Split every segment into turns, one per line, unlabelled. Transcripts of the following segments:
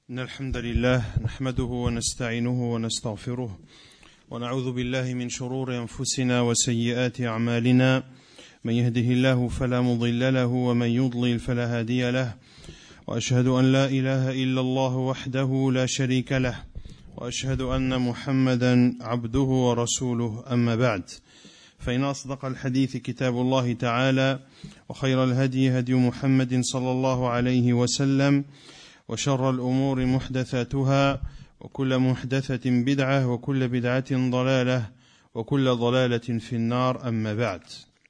إن الحمد لله نحمده ونستعينه ونستغفره ونعوذ بالله من شرور أنفسنا وسيئات أعمالنا من يهده الله فلا مضل له ومن يضلل فلا هادي له وأشهد أن لا إله إلا الله وحده لا شريك له وأشهد أن محمدا عبده ورسوله أما بعد فإن أصدق الحديث كتاب الله تعالى وخير الهدي هدي محمد صلى الله عليه وسلم وشر الأمور محدثاتها وكل محدثة بدعة وكل بدعة ضلالة وكل ضلالة في النار أما بعد.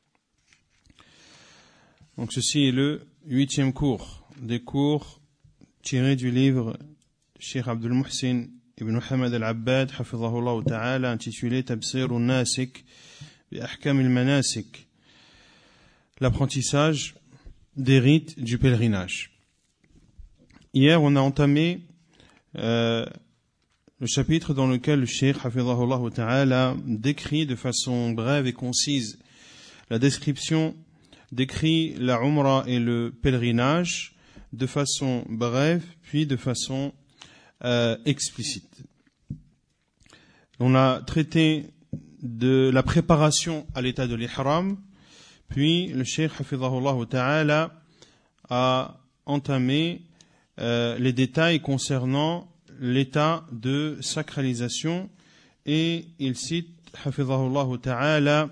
Donc ceci est le 8e cours des cours tirés du livre de Cheikh Abdul Muhsin ibn Muhammad al-Abbad hafidhahullah ta'ala intitulé Tabsir al-Nasik bi Ahkam al-Manasik, l'apprentissage des rites du pèlerinage. Hier, on a entamé le chapitre dans lequel le Cheikh hafidhahullah ta'ala décrit de façon brève et concise la description, décrit la Umrah et le pèlerinage de façon brève puis de façon explicite. On a traité de la préparation à l'état de l'ihram, puis le Cheikh hafidhahullah ta'ala a entamé les détails concernant l'état de sacralisation et il cite hafidhahullah ta'ala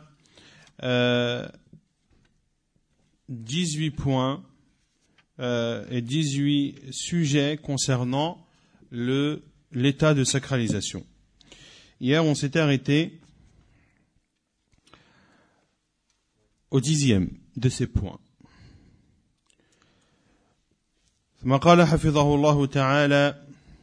18 points et 18 sujets concernant l'état de sacralisation. Hier, on s'était arrêté au 10e de ces points. ثم قال حفظه الله تعالى: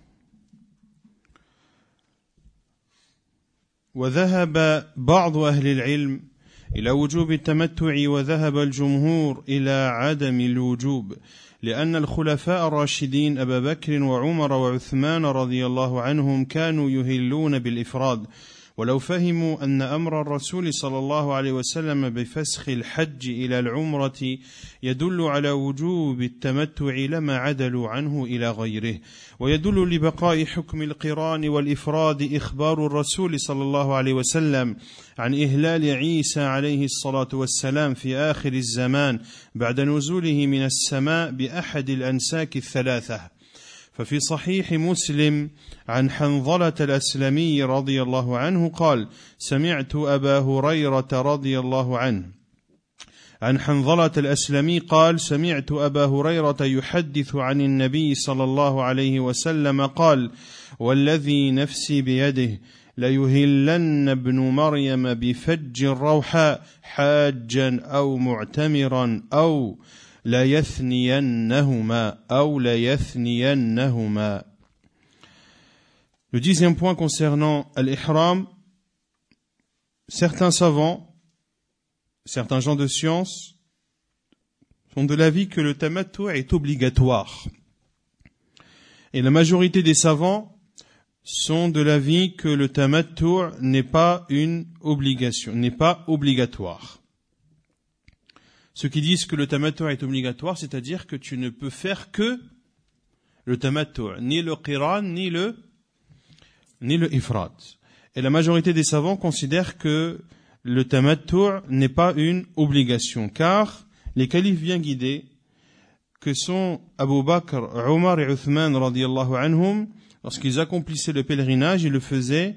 وذهب بعض أهل العلم إلى وجوب التمتع وذهب الجمهور إلى عدم الوجوب لأن الخلفاء الراشدين أبا بكر وعمر وعثمان رضي الله عنهم كانوا يهلون بالإفراد ولو فهموا أن أمر الرسول صلى الله عليه وسلم بفسخ الحج إلى العمرة يدل على وجوب التمتع لما عدلوا عنه إلى غيره ويدل لبقاء حكم القران والإفراد إخبار الرسول صلى الله عليه وسلم عن إهلال عيسى عليه الصلاة والسلام في آخر الزمان بعد نزوله من السماء بأحد الأنساك الثلاثة. ففي صحيح مسلم عن حنظلة الأسلمي رضي الله عنه قال: سمعت أبا هريرة رضي الله عنه عن حنظلة الأسلمي قال: سمعت أبا هريرة يحدث عن النبي صلى الله عليه وسلم قال: والذي نفسي بيده ليهلن ابن مريم بفج الروحاء حاجا أو معتمرا أو ليثنينهما. Le 10e point concernant l'ihram, certains savants, certains gens de science sont de l'avis que le tamattu est obligatoire. Et la majorité des savants sont de l'avis que le tamattu n'est pas une obligation, n'est pas obligatoire. Ceux qui disent que le tamattu est obligatoire, c'est-à-dire que tu ne peux faire que le tamattu, ni le qiran, ni le ifrad. Et la majorité des savants considèrent que le tamattu n'est pas une obligation, car les califes bien guidés, que sont Abu Bakr, Omar et Uthman radiyallahu anhum, lorsqu'ils accomplissaient le pèlerinage, ils le faisaient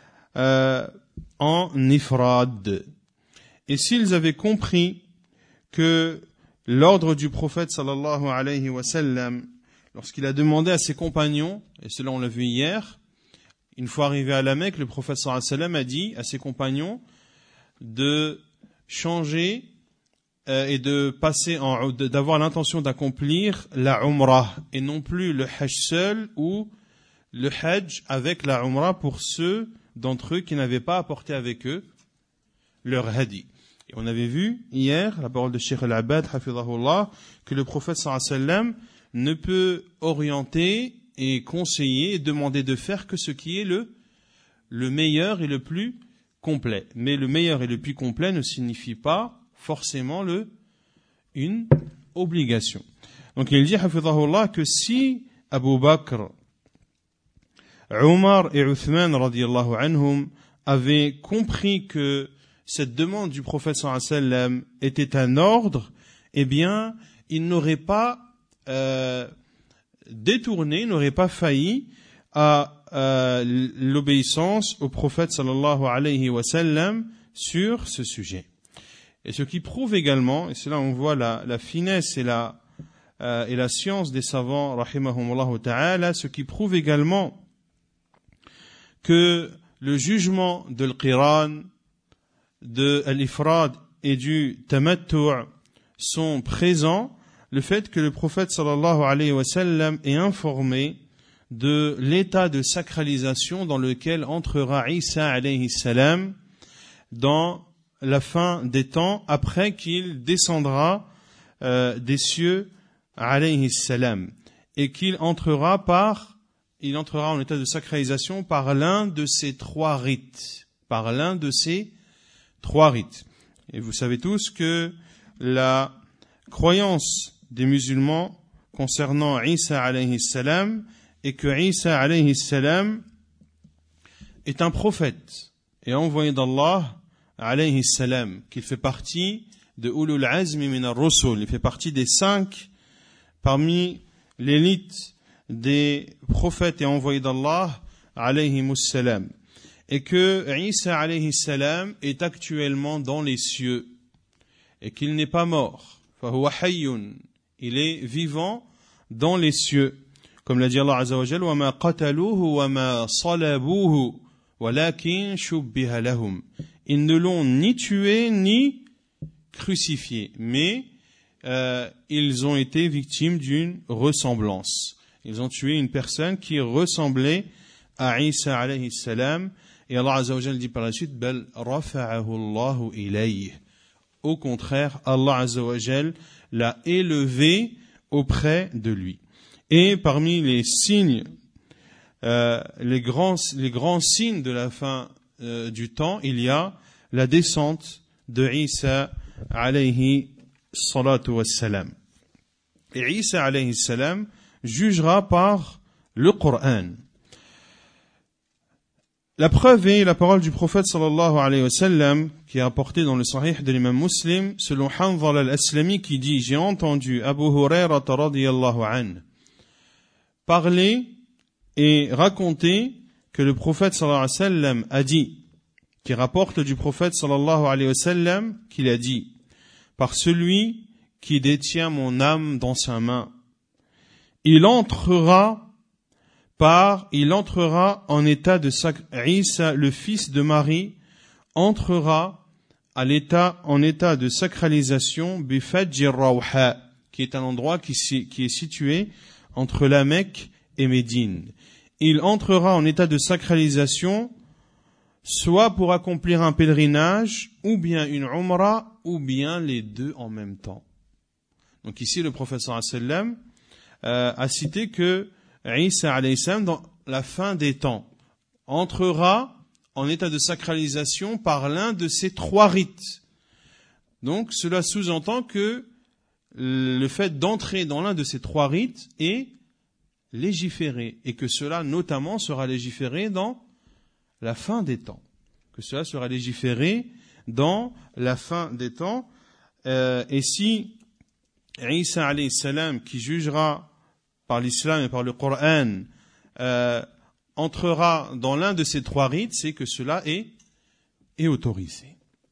en ifrad. Et s'ils avaient compris que l'ordre du prophète sallallahu alayhi wa sallam, lorsqu'il a demandé à ses compagnons, et cela on l'a vu hier, une fois arrivé à la Mecque, le prophète sallallahu alayhi wa sallam a dit à ses compagnons de changer et de passer d'avoir l'intention d'accomplir la umrah et non plus le hajj seul ou le hajj avec la umrah pour ceux d'entre eux qui n'avaient pas apporté avec eux leur hadi. Et on avait vu hier, la parole de Cheikh al-Abbad, hafidhahullah, que le prophète sallallahu alayhi wa sallam ne peut orienter et conseiller et demander de faire que ce qui est le meilleur et le plus complet. Mais le meilleur et le plus complet ne signifie pas forcément une obligation. Donc il dit, hafidhahullah, que si Abu Bakr Omar et Uthman radiyallahu anhum avaient compris que cette demande du prophète sallallahu alayhi wa sallam était un ordre, eh bien, ils n'auraient pas détourné, n'auraient pas failli à l'obéissance au prophète sallallahu alayhi wa sallam sur ce sujet. Et ce qui prouve également, et c'est là où on voit la finesse et la science des savants, rahimahumullah ta'ala, ce qui prouve également que le jugement de l'qiran, de l'ifrad et du tamattu' sont présents, le fait que le prophète sallallahu alayhi wa sallam est informé de l'état de sacralisation dans lequel entrera Isa alayhi salam dans la fin des temps, après qu'il descendra des cieux alayhi salam, et qu'il entrera en état de sacralisation par l'un de ces trois rites. Et vous savez tous que la croyance des musulmans concernant Isa alayhi salam est que Isa alayhi salam est un prophète et envoyé d'Allah alayhi salam, qu'il fait partie de Ulul Azmi min ar-Rusul, il fait partie des 5 parmi l'élite des prophètes et envoyés d'Allah alayhi salam, et que Isa alayhi salam est actuellement dans les cieux et qu'il n'est pas mort. Fahuwa hayyun, il est vivant dans les cieux, comme l'a dit Allah azza wa jalla, wa ma qataluhu wa ma salabuhu walakin shubbiha lahum. Ils ne l'ont ni tué ni crucifié, mais ils ont été victimes d'une ressemblance. Ils ont tué une personne qui ressemblait à Isa alayhi salam, et Allah azza wa jalla dit par la suite, bal rafa'ahu Allahu ilayh. Au contraire, Allah azza wa jalla l'a élevé auprès de lui. Et parmi les signes, les grands signes de la fin du temps, il y a la descente de Isa alayhi salatu wassalam. Et Isa alayhi salam jugera par le Coran. La preuve est la parole du prophète sallallahu alayhi wa sallam qui est apportée dans le Sahih de l'imam Muslim, selon Hanzala al-Aslami, qui dit: j'ai entendu Abu Hurairah radiyallahu anhu parler et raconter que le prophète sallallahu alayhi wa sallam a dit, qui rapporte du prophète sallallahu alayhi wa sallam qu'il a dit: par celui qui détient mon âme dans sa main, il entrera en état de Isa, le fils de Marie, entrera en état de sacralisation Bifadji Rawha, qui est un endroit qui est situé entre la Mecque et Médine. Il entrera en état de sacralisation soit pour accomplir un pèlerinage, ou bien une umrah, ou bien les deux en même temps. Donc ici, le prophète sallallahu alayhi wa sallam a cité que Isa alayhi salam, dans la fin des temps, entrera en état de sacralisation par l'un de ces 3 rites. Donc cela sous-entend que le fait d'entrer dans l'un de ces 3 rites est légiféré, et que cela notamment sera légiféré dans la fin des temps. Et si Isa alayhi salam, qui jugera par l'islam et par le Coran, entrera dans l'un de ces 3 rites, c'est que cela est autorisé.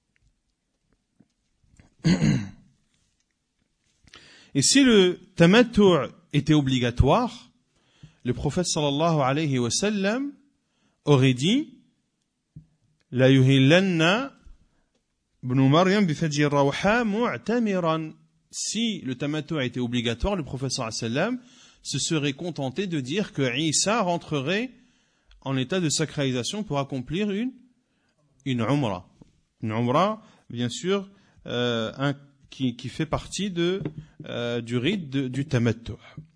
Et si le tamattu' était obligatoire, le prophète sallallahu alayhi wa sallam aurait dit: la yuhillanna ibn Maryam bi fajri rawha mu'tamiran. Si le tamattu' était obligatoire, le prophète sallallahu alayhi wa sallam se serait contenté de dire que Isa rentrerait en état de sacralisation pour accomplir une umrah. Une umrah, bien sûr, qui fait partie du rite du tamattu'.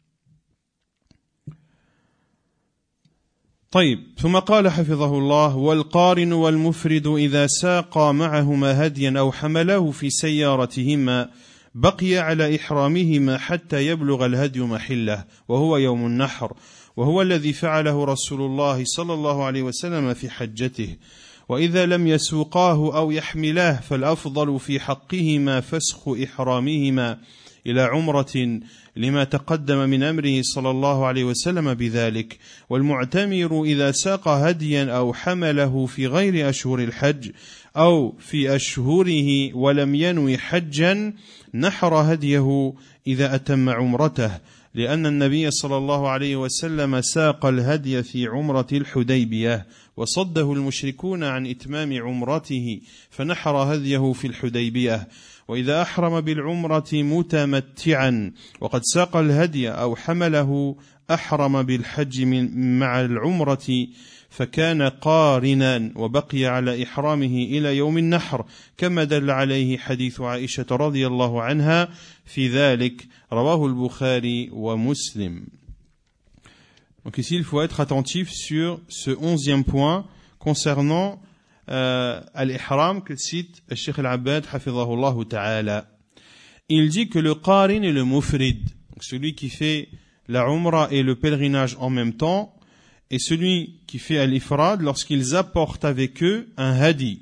طيب ثم قال حفظه الله: والقارن والمفرد إذا ساقا معهما هديا أو حمله في سيارتهما بقي على إحرامهما حتى يبلغ الهدي محله وهو يوم النحر، وهو الذي فعله رسول الله صلى الله عليه وسلم في حجته وإذا لم يسوقاه أو يحملاه فالأفضل في حقهما فسخ إحرامهما إلى عمرة لما تقدم من أمره صلى الله عليه وسلم بذلك والمعتمر إذا ساق هديا أو حمله في غير أشهر الحج أو في أشهره ولم ينوي حجا نحر هديه إذا أتم عمرته لأن النبي صلى الله عليه وسلم ساق الهدي في عمرة الحديبية وصده المشركون عن إتمام عمرته فنحر هديه في الحديبية وإذا أحرم بالعمرة متمتعا وقد ساق الهدي أو حمله أحرم بالحج مع العمرة فكان قارنا وبقي على إحرامه إلى يوم النحر كما دل عليه حديث عائشة رضي الله عنها في ذلك رواه البخاري ومسلم. Donc ici il faut être attentif sur ce 11e point concernant al-ihram que cite le Cheikh Al-Abbad hafidhahullah ta'ala. Il dit que le qarin et le mufrid, celui qui fait la umrah et le pèlerinage en même temps, et celui qui fait al-ifrad lorsqu'ils apportent avec eux un hadi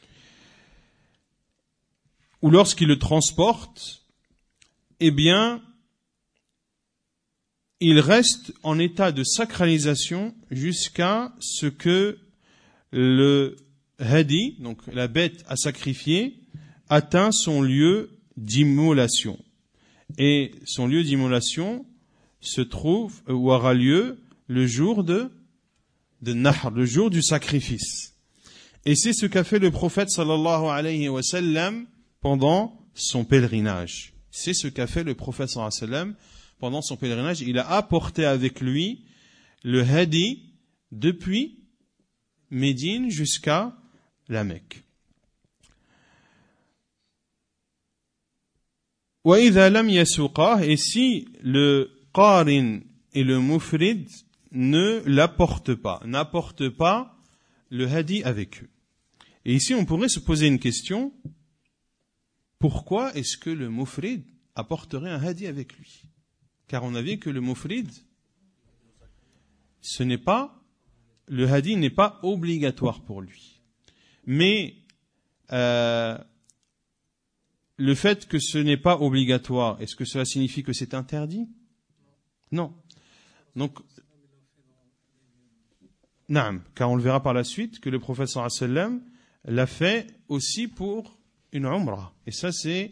ou lorsqu'ils le transportent, eh bien ils restent en état de sacralisation jusqu'à ce que le hadi, donc la bête à sacrifier, atteint son lieu d'immolation. Et son lieu d'immolation se trouve ou aura lieu le jour de Nahr, le jour du sacrifice. Et c'est ce qu'a fait le prophète sallallahu alayhi wa sallam pendant son pèlerinage. C'est ce qu'a fait le prophète sallallahu alayhi wa sallam pendant son pèlerinage. Il a apporté avec lui le hadi depuis Médine jusqu'à la Mecque. وَإِذَا لَمْ يَسُقَهُ, et si le qarin et le mufrid ne l'apportent pas, n'apportent pas le hadi avec eux. Et ici on pourrait se poser une question, pourquoi est-ce que le mufrid apporterait un hadi avec lui? Car on a vu que le mufrid, le hadi n'est pas obligatoire pour lui. Mais le fait que ce n'est pas obligatoire, est-ce que cela signifie que c'est interdit? Non. Donc, naam, car on le verra par la suite que le prophète sallallahu alayhi wa sallam l'a fait aussi pour une umrah. Et ça, c'est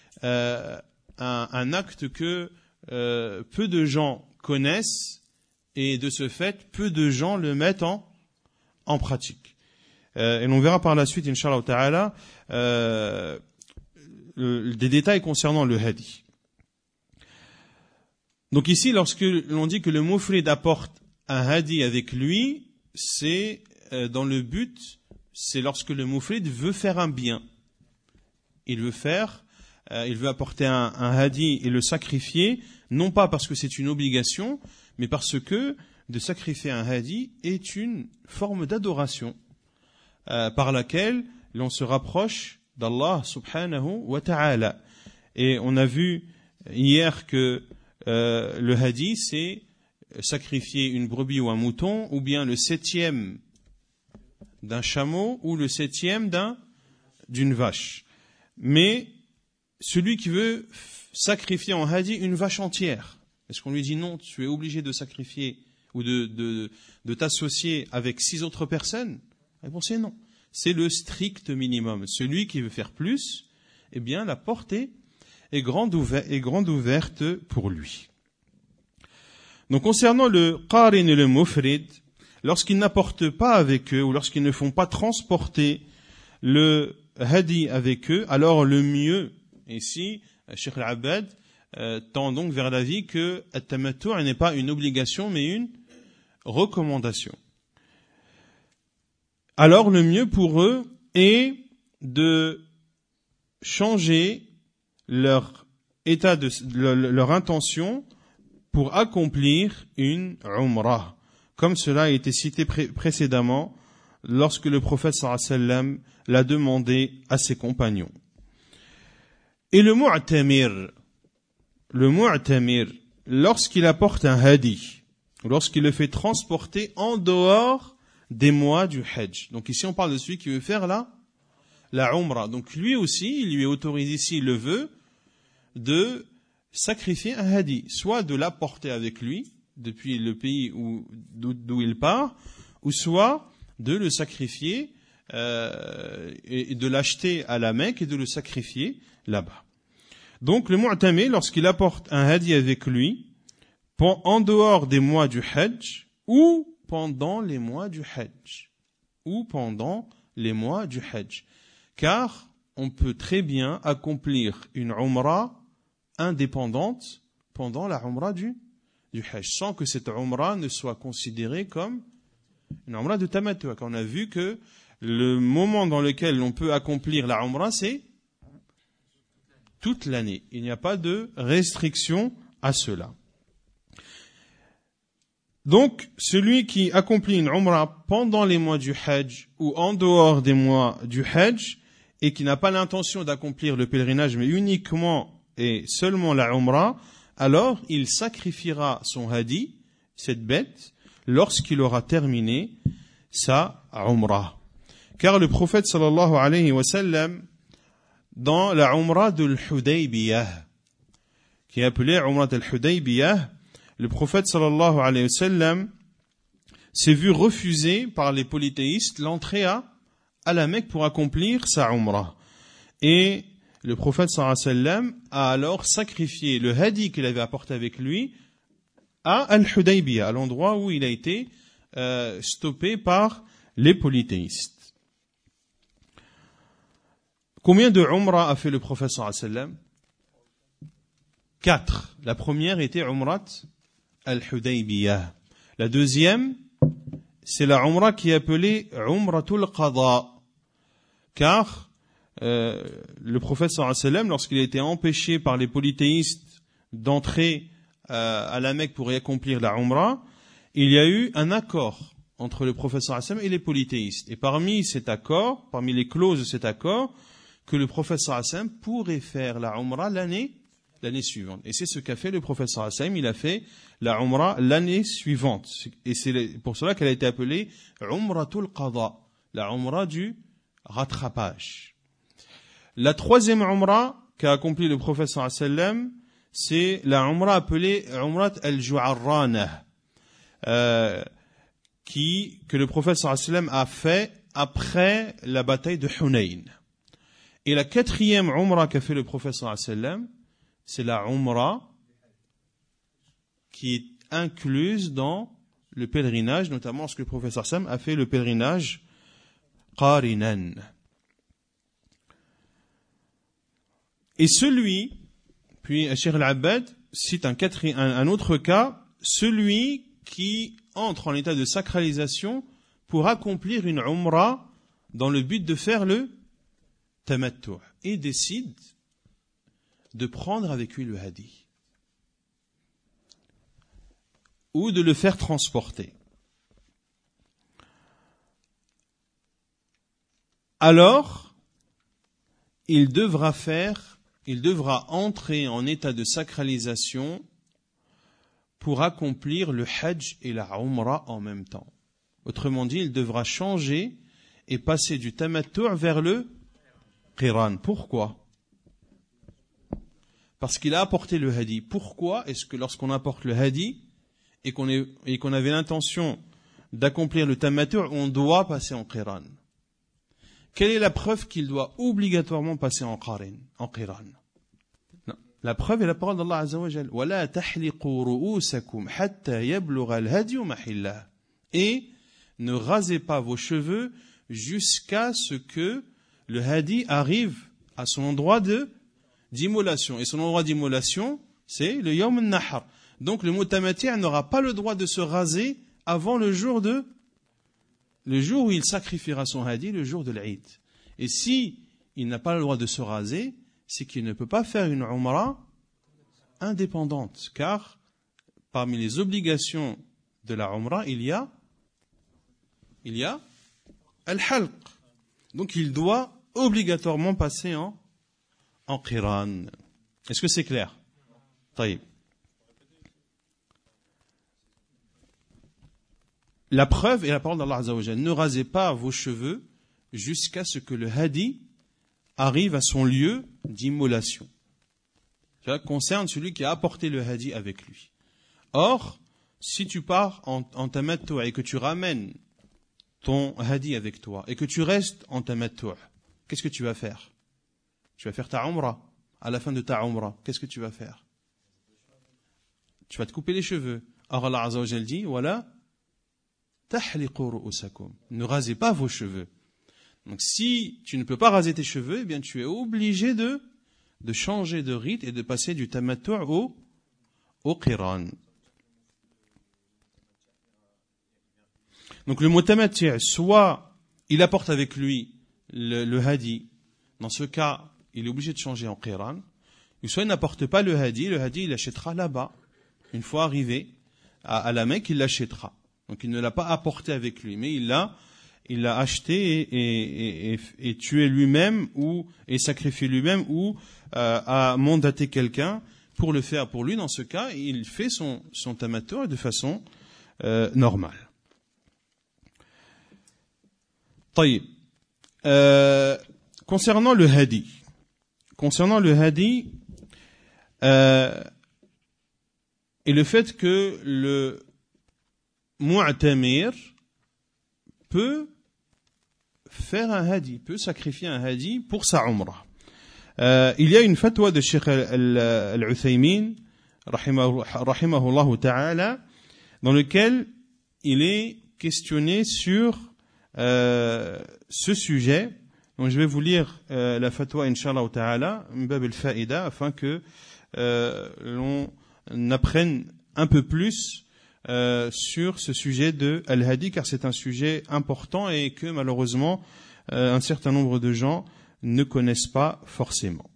un acte que peu de gens connaissent et de ce fait, peu de gens le mettent en pratique. Et on verra par la suite, Inch'Allah ta'ala, des détails concernant le hadi. Donc ici, lorsque l'on dit que le mufrid apporte un hadi avec lui, c'est dans le but, c'est lorsque le mufrid veut faire un bien. Il veut apporter un hadi et le sacrifier, non pas parce que c'est une obligation, mais parce que de sacrifier un hadi est une forme d'adoration par laquelle l'on se rapproche d'Allah subhanahu wa ta'ala. Et on a vu hier que le hadi, c'est sacrifier une brebis ou un mouton, ou bien le 7e d'un chameau, ou le 7e d'une vache. Mais celui qui veut sacrifier en hadi une vache entière, est-ce qu'on lui dit non, tu es obligé de sacrifier ou de t'associer avec 6 autres personnes? La réponse est non. C'est le strict minimum. Celui qui veut faire plus, eh bien la porte est grande ouverte pour lui. Donc concernant le qarin et le mufrid, lorsqu'ils n'apportent pas avec eux ou lorsqu'ils ne font pas transporter le hadi avec eux, alors le mieux, ici, Cheikh Al-Abbad tend donc vers l'avis que at-tamattu' n'est pas une obligation mais une recommandation. Alors le mieux pour eux est de changer leur état leur intention pour accomplir une umrah, comme cela a été cité précédemment lorsque le prophète sallallahu alayhi wa sallam l'a demandé à ses compagnons. Et le mu'tamir, lorsqu'il apporte un hadi, lorsqu'il le fait transporter en dehors des mois du Hajj. Donc ici on parle de celui qui veut faire la Umrah. Donc lui aussi, il lui est autorisé, s'il le veut, de sacrifier un hadi, soit de l'apporter avec lui depuis le pays d'où il part, ou soit de le sacrifier et de l'acheter à la Mecque et de le sacrifier là-bas. Donc le mu'tamir, lorsqu'il apporte un hadi avec lui, en dehors des mois du Hajj, ou pendant les mois du Hajj, car on peut très bien accomplir une Umrah indépendante pendant la Umrah du Hajj, sans que cette Umrah ne soit considérée comme une Umrah de tamattu'. On a vu que le moment dans lequel on peut accomplir la Umrah, c'est toute l'année. Il n'y a pas de restriction à cela. Donc, celui qui accomplit une Umrah pendant les mois du Hajj ou en dehors des mois du Hajj et qui n'a pas l'intention d'accomplir le pèlerinage mais uniquement et seulement la Umrah, alors il sacrifiera son hadi, cette bête, lorsqu'il aura terminé sa Umrah. Car le prophète sallallahu alayhi wa sallam, dans la Umrah de l'Hudaybiyah, qui est appelée Umrah de l'Hudaybiyah, le prophète sallallahu alayhi wa sallam s'est vu refuser par les polythéistes l'entrée à la Mecque pour accomplir sa Umrah. Et le prophète sallallahu alayhi wa sallam a alors sacrifié le hadi qu'il avait apporté avec lui à Al-Hudaybiyah, à l'endroit où il a été stoppé par les polythéistes. Combien de Umrah a fait le prophète sallallahu alayhi wa sallam? 4. La première était Umrat Al-Hudaybiyah. La deuxième, c'est la Umrah qui est appelée Umratul Qada. Car le prophète sallallahu alayhi wa sallam, lorsqu'il a été empêché par les polythéistes d'entrer à la Mecque pour y accomplir la Umrah, il y a eu un accord entre le prophète sallallahu alayhi wa sallam et les polythéistes. Et parmi les clauses de cet accord, que le prophète sallallahu alayhi wa sallam pourrait faire la Umrah l'année suivante. Et c'est ce qu'a fait le prophète sallallahu alayhi wa sallam. Il a fait la Umrah l'année suivante. Et c'est pour cela qu'elle a été appelée Umratul Qada, la Umrah du rattrapage. La troisième Umrah qu'a accompli le prophète sallallahu alayhi wa sallam, c'est la Umrah appelée Umrat al-Ju'arranah, que le prophète sallallahu alayhi wa sallam a fait après la bataille de Hunayn. Et la quatrième Umrah qu'a fait le prophète sallallahu alayhi wa sallam, c'est la Umrah qui est incluse dans le pèlerinage, notamment lorsque le prophète sallallahu alayhi wa sallam a fait le pèlerinage Qarinan. Et puis Cheikh Al-Abbad cite un autre cas, celui qui entre en état de sacralisation pour accomplir une Umrah dans le but de faire le tamattu' et décide de prendre avec lui le hadi ou de le faire transporter. Alors, il devra entrer en état de sacralisation pour accomplir le hajj et la umrah en même temps. Autrement dit, il devra changer et passer du tamattu' vers le qiran. Pourquoi? Parce qu'il a apporté le hadi. Pourquoi est-ce que lorsqu'on apporte le hadi et qu'on avait l'intention d'accomplir le tamattu', on doit passer en qiran? Quelle est la preuve qu'il doit obligatoirement passer en qiran? Non. La preuve est la parole d'Allah Azza wa Jal. وَلَا تَحْلِقُوا رُؤُوسَكُمْ حَتَّى يَبْلُغَ الْهَدْيُ مَحِلَّهُ. Et ne rasez pas vos cheveux jusqu'à ce que le hadi arrive à son endroit d'immolation. Et son endroit d'immolation, c'est le Yawm al-Nahar. Donc le mutamati' n'aura pas le droit de se raser avant le jour où il sacrifiera son hadi, le jour de l'Eid. Et si il n'a pas le droit de se raser, c'est qu'il ne peut pas faire une umrah indépendante. Car parmi les obligations de la umrah, il y a al-halq. Donc il doit obligatoirement passer en qiran. Est-ce que c'est clair? Taïb. la preuve est la parole d'Allah Azza wa Jalla. Ne rasez pas vos cheveux jusqu'à ce que le hadi arrive à son lieu d'immolation. Ça concerne celui qui a apporté le hadi avec lui. Or, si tu pars en tamattu' et que tu ramènes ton hadi avec toi et que tu restes en tamattu', qu'est-ce que tu vas faire? Tu vas faire ta umrah. À la fin de ta umrah, qu'est-ce que tu vas faire? Tu vas te couper les cheveux. Or Allah Azza wa Jalla dit, voilà, tahliqu ru'usakum. Ne rasez pas vos cheveux. Donc si tu ne peux pas raser tes cheveux, eh bien tu es obligé de changer de rite et de passer du tamattu' au qiran. Donc le mot tamattu', soit il apporte avec lui le hadi, dans ce cas, il est obligé de changer en qiran, ou soit il n'apporte pas le hadi il l'achètera là-bas. Une fois arrivé à la Mecque, il l'achètera. Donc il ne l'a pas apporté avec lui, mais il l'a acheté et tué lui-même et sacrifié lui-même ou a mandaté quelqu'un pour le faire pour lui. Dans ce cas, il fait son tamattu' de façon normale. طيب. Concernant le hadi et le fait que le mu'tamir peut faire un hadi, peut sacrifier un hadi pour sa umrah. Il y a une fatwa de Cheikh Al-Uthaymin rahimahullah ta'ala dans lequel il est questionné sur ce sujet. Donc je vais vous lire la fatwa inshallah ta'ala mbab al-fa'ida afin que l'on apprenne un peu plus sur ce sujet de al-hadi, car c'est un sujet important et que malheureusement un certain nombre de gens ne connaissent pas forcément.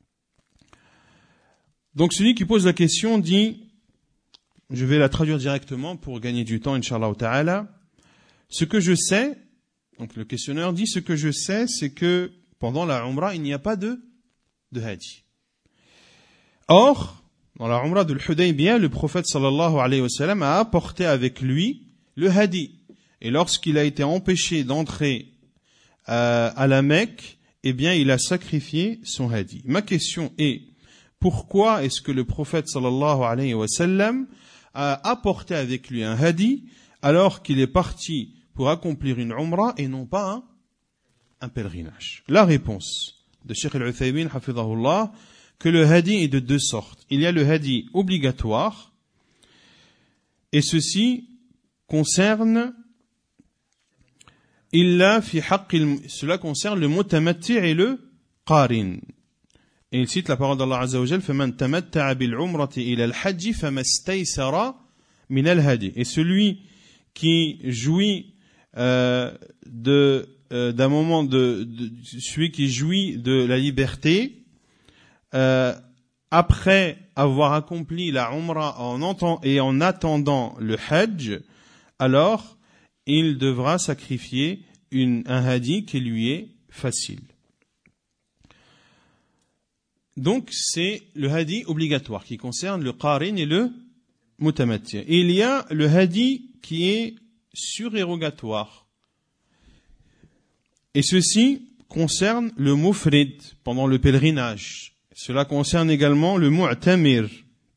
Donc celui qui pose la question dit, je vais la traduire directement pour gagner du temps inshallah ta'ala. Ce que je sais, donc le questionneur dit, ce que je sais, c'est que pendant la umrah, il n'y a pas de hadi. Or, dans la umrah de l'Hudaybiyah, le prophète sallallahu alayhi wa sallam a apporté avec lui le hadi. Et lorsqu'il a été empêché d'entrer à la Mecque, eh bien, il a sacrifié son hadi. Ma question est, pourquoi est-ce que le prophète sallallahu alayhi wa sallam a apporté avec lui un hadi alors qu'il est parti pour accomplir une umrah et non pas un pèlerinage? La réponse de Cheikh Al-Uthaymin hafidhahullah, que le hadi est de deux sortes. Il y a le hadi obligatoire, et ceci concerne cela concerne le mutamatti' et le qarin. Et il cite la parole d'Allah Azza wa Jalla, فَمَنْ تَمَتَّعَ بِالْعُمْرَةِ إِلَى الْحَجِّ فَمَا اسْتَيْسَرَ مِنَ الْهَدِي. Et celui qui jouit d'un moment celui qui jouit de la liberté après avoir accompli la umrah en attendant le hajj, alors il devra sacrifier un hadi qui lui est facile. Donc c'est le hadi obligatoire qui concerne le qarin et le mutamatti'. Et il y a le hadi qui est surérogatoire. Et ceci concerne le mufrid pendant le pèlerinage. Cela concerne également le mu'tamir.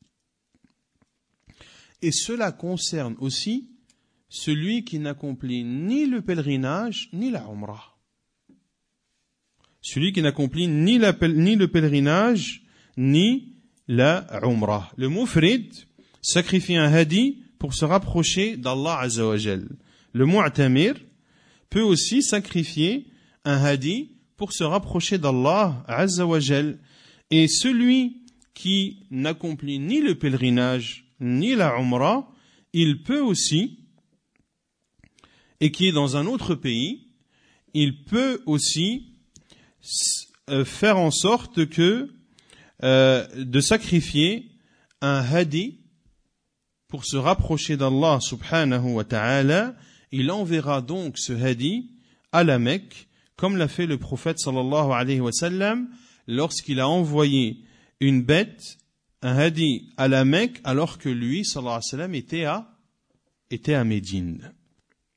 Et cela concerne aussi celui qui n'accomplit ni le pèlerinage ni la umrah. Celui qui n'accomplit ni le pèlerinage ni la umrah. Le mufrid sacrifie un hadi pour se rapprocher d'Allah Azza wa Jal. Le mu'tamir peut aussi sacrifier un hadi pour se rapprocher d'Allah Azza wa Jal. Et celui qui n'accomplit ni le pèlerinage ni la umrah, il peut aussi, et qui est dans un autre pays, il peut aussi faire en sorte que de sacrifier un hadi pour se rapprocher d'Allah subhanahu wa ta'ala. Il enverra donc ce hadi à la Mecque, comme l'a fait le prophète sallallahu alayhi wa sallam lorsqu'il a envoyé une bête, un hadi à la Mecque, alors que lui sallallahu alayhi wa sallam était à Médine.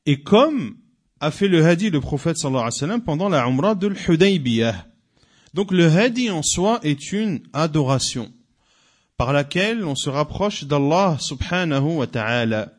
Et comme a fait le hadi le prophète sallallahu alayhi wa sallam pendant la Umrah de l'Hudaybiyah. Donc le hadi en soi est une adoration par laquelle on se rapproche d'Allah subhanahu wa ta'ala.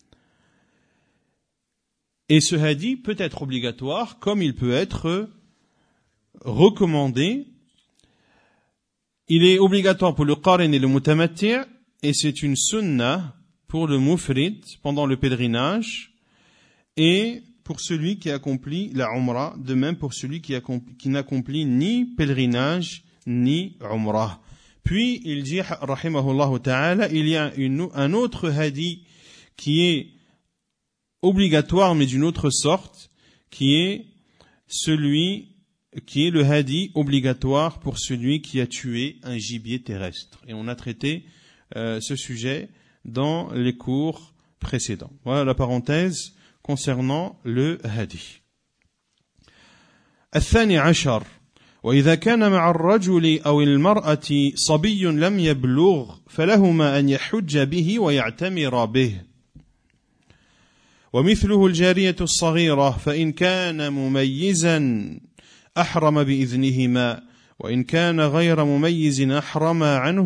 Et ce hadi peut être obligatoire comme il peut être recommandé. Il est obligatoire pour le qarin et le mutamatti' et c'est une sunnah pour le mufrid pendant le pèlerinage et pour celui qui accomplit la Umrah, de même pour celui qui n'accomplit ni pèlerinage ni Umrah. Puis il dit, rahimahullah ta'ala, il y a un autre hadi qui est obligatoire mais d'une autre sorte, qui est le hadi obligatoire pour celui qui a tué un gibier terrestre. Et on a traité ce sujet dans les cours précédents. Voilà la parenthèse concernant le hadi. الثاني عشر وإذا كان مع الرجل أو المرأة صبي لم يبلغ فلهما أن يحج به ويعتمر به ومثله الجارية الصغيرة فإن كان مميزا أحرم بإذنهما وإن كان غير مميز أحرم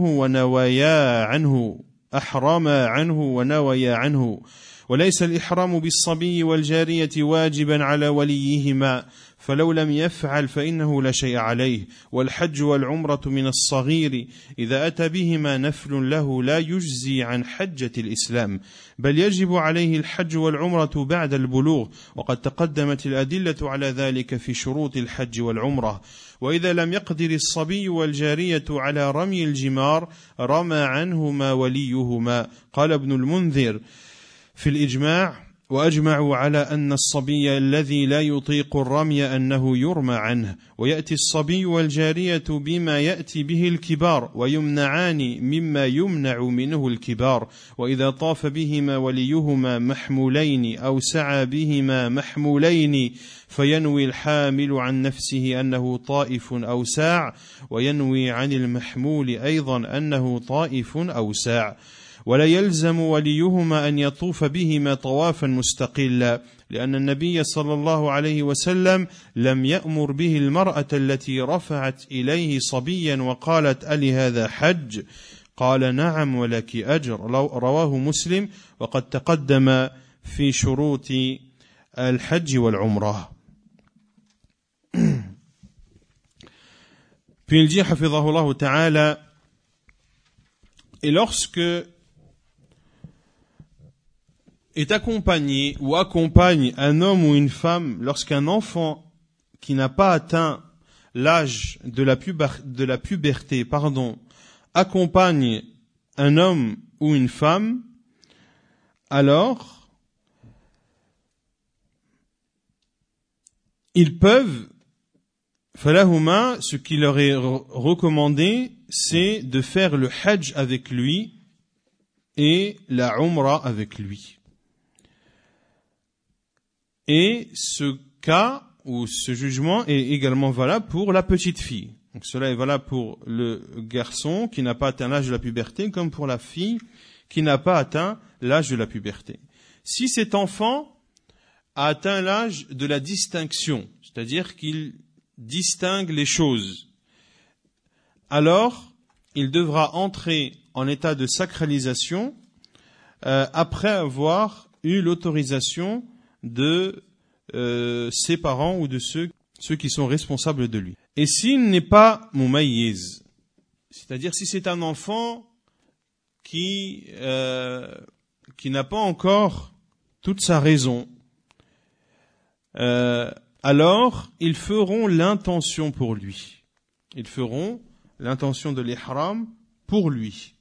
عنه ونويا عنه وليس الإحرام بالصبي والجارية واجبا على وليهما فلو لم يفعل فإنه لا شيء عليه والحج والعمرة من الصغير إذا أتى بهما نفل له لا يجزي عن حجة الإسلام بل يجب عليه الحج والعمرة بعد البلوغ وقد تقدمت الأدلة على ذلك في شروط الحج والعمرة وإذا لم يقدر الصبي والجارية على رمي الجمار رمى عنهما وليهما قال ابن المنذر في الإجماع وأجمعوا على أن الصبي الذي لا يطيق الرمي أنه يرمى عنه ويأتي الصبي والجارية بما يأتي به الكبار ويمنعان مما يمنع منه الكبار وإذا طاف بهما وليهما محمولين أو سعى بهما محمولين فينوي الحامل عن نفسه أنه طائف أو ساع وينوي عن المحمول أيضا أنه طائف أو ساع ولا يلزم وليهما أن يطوف بهما طوافا مستقلا لأن النبي صلى الله عليه وسلم لم يأمر به المرأة التي رفعت إليه صبيا وقالت ألي هذا حج قال نعم ولك أجر رواه مسلم وقد تقدم في شروط الحج والعمرة. Puis il dit حفظه ta'ala, et lorsque est accompagné ou accompagne un homme ou une femme lorsqu'un enfant qui n'a pas atteint l'âge de la puberté, accompagne un homme ou une femme, alors ils peuvent, falahuma, ce qui leur est recommandé, c'est de faire le hajj avec lui et la umrah avec lui. Et ce cas ou ce jugement est également valable pour la petite fille. Donc cela est valable pour le garçon qui n'a pas atteint l'âge de la puberté, comme pour la fille qui n'a pas atteint l'âge de la puberté. Si cet enfant a atteint l'âge de la distinction, c'est-à-dire qu'il distingue les choses, alors il devra entrer en état de sacralisation après avoir eu l'autorisation de ses parents ou de ceux qui sont responsables de lui. Et s'il n'est pas mumayyiz, c'est-à-dire si c'est un enfant qui n'a pas encore toute sa raison, alors ils feront l'intention pour lui. Ils feront l'intention de l'ihram pour lui.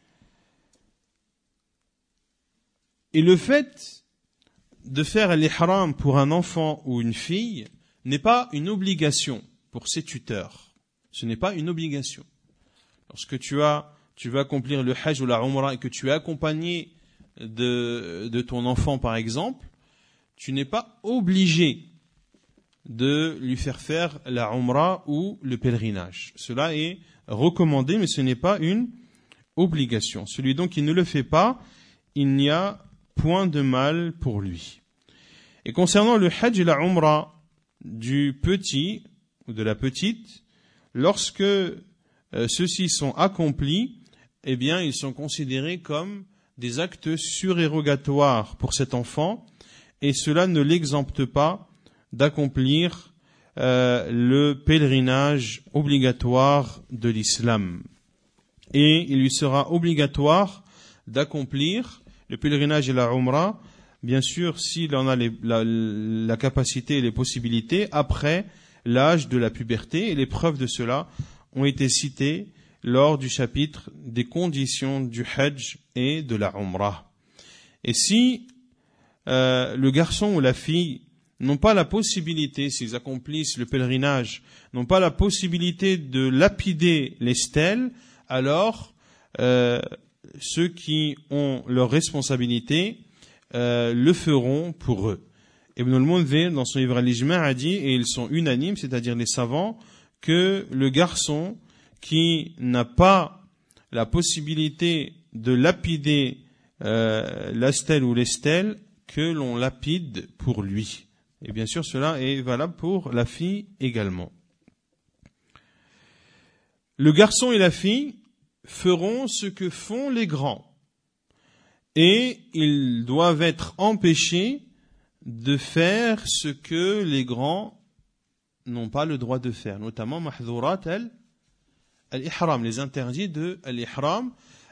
Et le fait de faire l'ihram pour un enfant ou une fille n'est pas une obligation pour ses tuteurs. Ce n'est pas une obligation. Lorsque tu veux accomplir le hajj ou la umrah et que tu es accompagné de ton enfant par exemple, tu n'es pas obligé de lui faire la umrah ou le pèlerinage. Cela est recommandé, mais ce n'est pas une obligation. Celui donc qui ne le fait pas, il n'y a point de mal pour lui. Et concernant le hajj et la umrah du petit ou de la petite, lorsque ceux-ci sont accomplis, eh bien, ils sont considérés comme des actes surérogatoires pour cet enfant, et cela ne l'exempte pas d'accomplir le pèlerinage obligatoire de l'islam. Et il lui sera obligatoire d'accomplir le pèlerinage et la umrah, bien sûr, s'il en a la capacité et les possibilités, après l'âge de la puberté, et les preuves de cela ont été citées lors du chapitre des conditions du hajj et de la umrah. Et si le garçon ou la fille n'ont pas la possibilité, s'ils accomplissent le pèlerinage, n'ont pas la possibilité de lapider les stèles, alors ceux qui ont leur responsabilité le feront pour eux. Ibn al-Mundhir, dans son livre Al-Ijma', a dit, et ils sont unanimes, c'est-à-dire les savants, que le garçon qui n'a pas la possibilité de lapider la stèle ou les stèles, que l'on lapide pour lui. Et bien sûr, cela est valable pour la fille également. Le garçon et la fille feront ce que font les grands. Et ils doivent être empêchés de faire ce que les grands n'ont pas le droit de faire, notamment mahdhurat al-ihram, les interdits de al-ihram.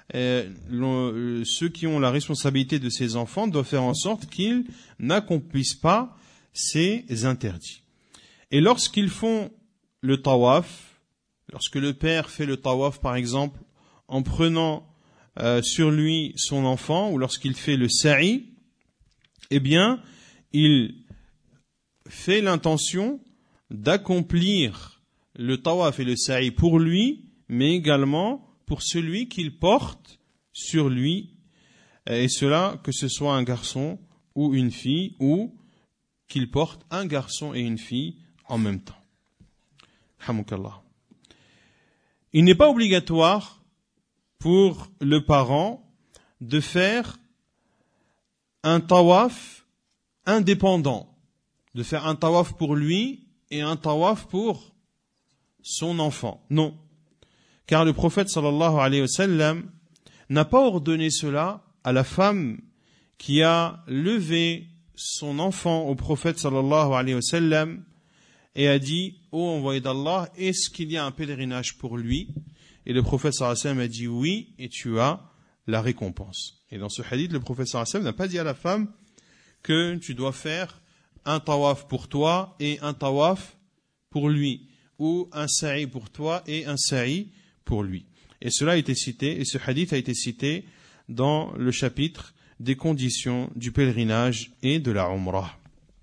Ceux qui ont la responsabilité de ces enfants doivent faire en sorte qu'ils n'accomplissent pas ces interdits. Et lorsqu'ils font le tawaf, lorsque le père fait le tawaf par exemple en prenant sur lui son enfant, ou lorsqu'il fait le sa'i, eh bien il fait l'intention d'accomplir le tawaf et le sa'i pour lui, mais également pour celui qu'il porte sur lui, et cela que ce soit un garçon ou une fille, ou qu'il porte un garçon et une fille en même temps. Hamukallah. Il n'est pas obligatoire pour le parent de faire un tawaf indépendant, de faire un tawaf pour lui et un tawaf pour son enfant. Non. Car le prophète sallallahu alayhi wa sallam n'a pas ordonné cela à la femme qui a levé son enfant au prophète sallallahu alayhi wa sallam et a dit, ô envoyé d'Allah, est-ce qu'il y a un pèlerinage pour lui? Et le prophète sallallahu alayhi wa sallam a dit oui, et tu as la récompense. Et dans ce hadith, le prophète sallallahu alayhi wa sallam n'a pas dit à la femme que tu dois faire un tawaf pour toi et un tawaf pour lui, ou un sa'i pour toi et un sa'i pour lui. Et cela a été cité, et ce hadith a été cité dans le chapitre des conditions du pèlerinage et de la umrah.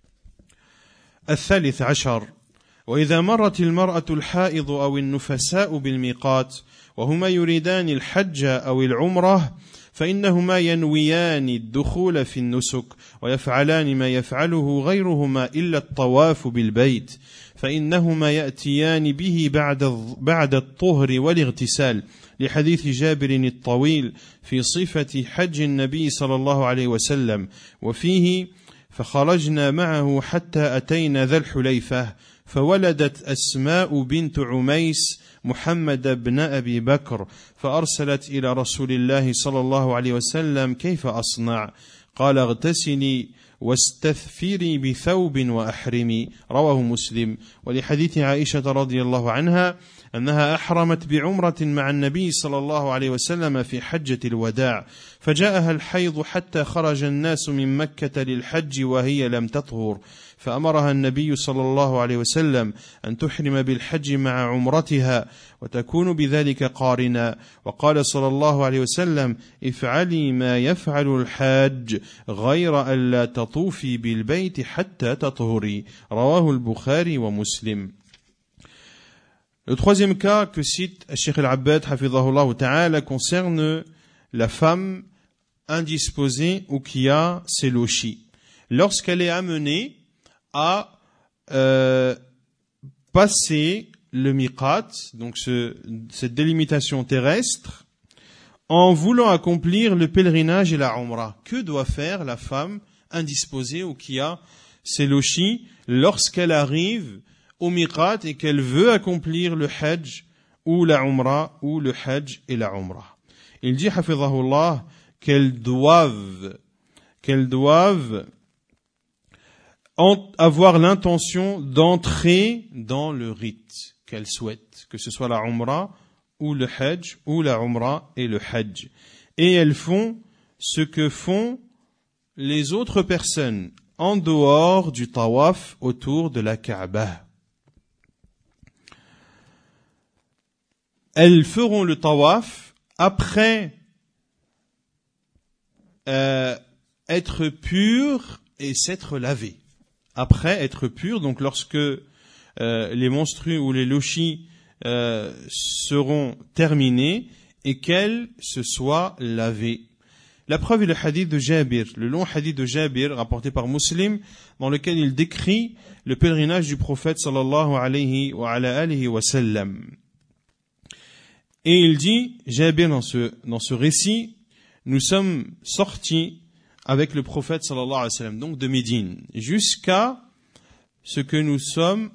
الثالث عشر وإذا مرت المرأة الحائض أو النفساء بالميقات وهما يريدان الحج أو العمرة فإنهما ينويان الدخول في النسك ويفعلان ما يفعله غيرهما إلا الطواف بالبيت فإنهما يأتيان به بعد الطهر والاغتسال لحديث جابر الطويل في صفة حج النبي صلى الله عليه وسلم وفيه فخرجنا معه حتى أتينا ذا الحليفة فولدت أسماء بنت عميس محمد بن أبي بكر فأرسلت إلى رسول الله صلى الله عليه وسلم كيف أصنع؟ قال اغتسلي واستثفري بثوب وأحرمي رواه مسلم. ولحديث عائشة رضي الله عنها أنها أحرمت بعمرة مع النبي صلى الله عليه وسلم في حجة الوداع فجاءها الحيض حتى خرج الناس من مكة للحج وهي لم تطهر فأمرها النبي صلى الله عليه وسلم أن تحرم بالحج مع عمرتها وتكون بذلك قارنا وقال صلى الله عليه وسلم افعلي ما يفعل الحاج غير أن لا تطوفي بالبيت حتى تطهري رواه البخاري ومسلم. Le troisième cas que cite Cheikh Al-Abbad hafidhahullah ta'ala concerne la femme indisposée ou qui a ses lochis. Lorsqu'elle est amenée à passer le miqat, donc cette délimitation terrestre, en voulant accomplir le pèlerinage et la umrah. Que doit faire la femme indisposée ou qui a s'élochie lorsqu'elle arrive au miqat et qu'elle veut accomplir le hajj ou la umrah ou le hajj et la umrah. Il dit hafidhahullah qu'elles doivent avoir l'intention d'entrer dans le rite qu'elles souhaitent, que ce soit la umrah ou le hajj ou la umrah et le hajj. Et elles font ce que font les autres personnes en dehors du tawaf autour de la Kaaba. Elles feront le tawaf après être pures et s'être lavées. Après être pures, donc lorsque les menstrues ou les lochis seront terminés et qu'elles se soient lavées. La preuve est le hadith de Jabir, le long hadith de Jabir rapporté par Muslim, dans lequel il décrit le pèlerinage du prophète sallallahu alayhi wa alihi wa sallam. Et il dit, Jabir dans ce récit, nous sommes sortis avec le prophète sallallahu alayhi wa sallam, donc de Médine, jusqu'à ce que nous soyons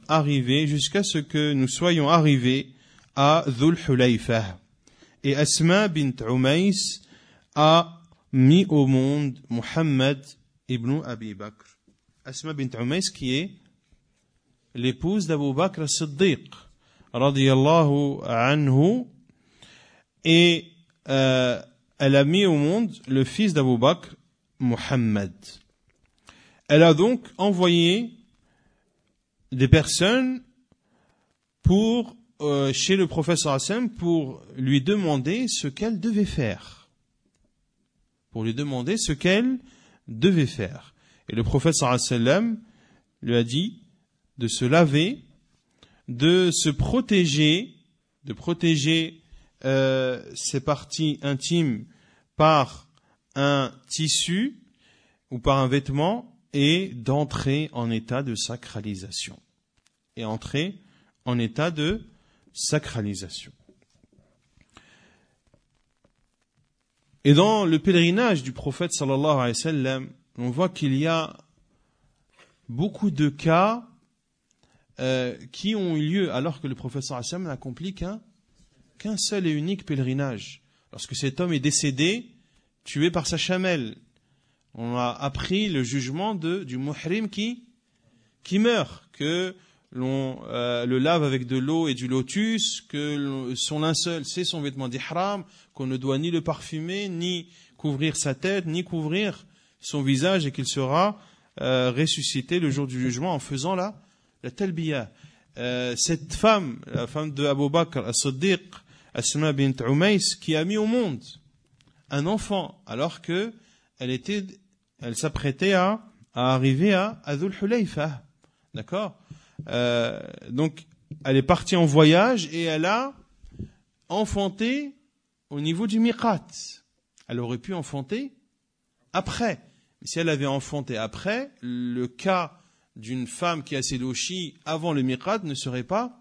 arrivés à Dhul Hulayfa. Et Asma bint Umays a mis au monde Muhammad ibn Abi Bakr. Asma bint Umays qui est l'épouse d'Abu Bakr as-Siddiq radiyallahu anhu, et elle a mis au monde le fils d'Abu Bakr, Muhammad. Elle a donc envoyé des personnes chez le prophète sallallahu alayhi wa sallam pour lui demander ce qu'elle devait faire. Et le prophète sallallahu alayhi wa sallam lui a dit de se laver, de se protéger, ses parties intimes par un tissu ou par un vêtement, et d'entrer en état de sacralisation. Et dans le pèlerinage du prophète sallallahu alayhi wa sallam, on voit qu'il y a beaucoup de cas qui ont eu lieu alors que le prophète sallallahu alayhi wa sallam n'accomplit qu'un seul et unique pèlerinage. Lorsque cet homme est décédé, tué par sa chamelle, on a appris le jugement du muhrim qui meurt, que l'on le lave avec de l'eau et du lotus, que son linceul c'est son vêtement d'ihram, qu'on ne doit ni le parfumer, ni couvrir sa tête, ni couvrir son visage, et qu'il sera ressuscité le jour du jugement en faisant la talbiya. Cette femme, la femme de Abu Bakr as-Siddiq, Asma bint Umays, qui a mis au monde un enfant alors que elle s'apprêtait à arriver à Dhul Hulayfa. D'accord? Donc, elle est partie en voyage et elle a enfanté au niveau du miqat. Elle aurait pu enfanter après. Mais si elle avait enfanté après, le cas d'une femme qui a ses lochis avant le miqat ne se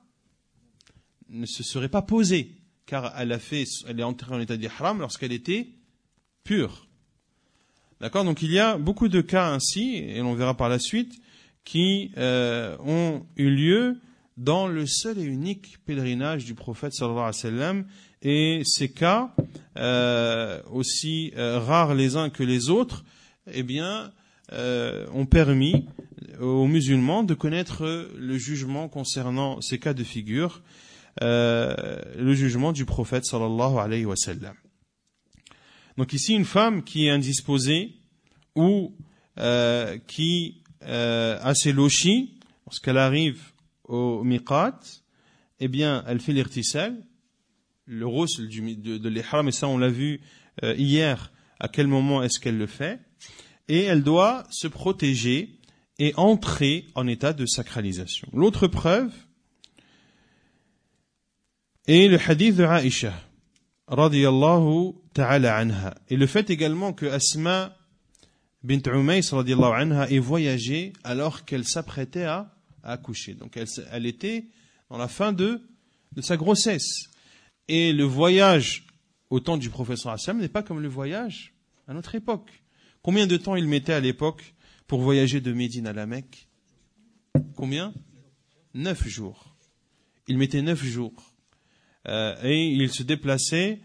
serait pas posé, car elle est entrée en état d'ihram lorsqu'elle était pure. D'accord? Donc il y a beaucoup de cas ainsi, et on verra par la suite, qui ont eu lieu dans le seul et unique pèlerinage du prophète sallallahu alayhi wa sallam, et ces cas, aussi rares les uns que les autres, ont permis aux musulmans de connaître le jugement concernant ces cas de figure, le jugement du prophète sallallahu alayhi wa sallam. Donc ici, une femme qui est indisposée ou qui a ses lochis, lorsqu'elle arrive au miqat, elle fait l'irtisal, le ghusl de l'ihram, et ça on l'a vu hier, à quel moment est-ce qu'elle le fait, et elle doit se protéger et entrer en état de sacralisation. L'autre preuve est le hadith de Aïcha radiyallahu ta'ala anha, et le fait également que Asma bint Umays radiyallahu anha ait voyagé alors qu'elle s'apprêtait à accoucher. Donc elle était dans la fin de sa grossesse. Et le voyage au temps du prophète sallallahu alayhi wa sallam n'est pas comme le voyage à notre époque. Combien de temps il mettait à l'époque pour voyager de Médine à la Mecque? Combien? 9 jours. Il mettait 9 jours. Et il se déplaçait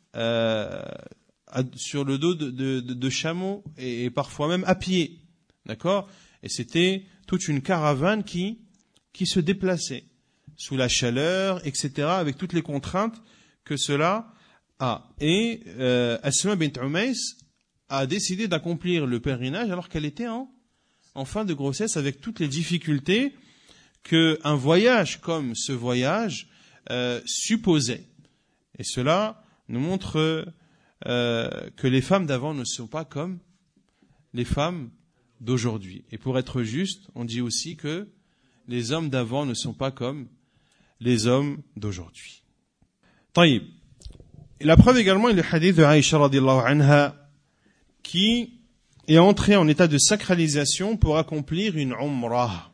sur le dos de chameaux et parfois même à pied. D'accord? Et c'était toute une caravane qui se déplaçait sous la chaleur, etc., avec toutes les contraintes que cela a. Et Asma bint Umays a décidé d'accomplir le pèlerinage alors qu'elle était en fin de grossesse, avec toutes les difficultés qu'un voyage comme ce voyage supposait. Et cela nous montre que les femmes d'avant ne sont pas comme les femmes d'aujourd'hui. Et pour être juste, on dit aussi que les hommes d'avant ne sont pas comme les hommes d'aujourd'hui. طيب. Et la preuve également est le hadith de Aïcha radiallahu anha qui est entrée en état de sacralisation pour accomplir une umrah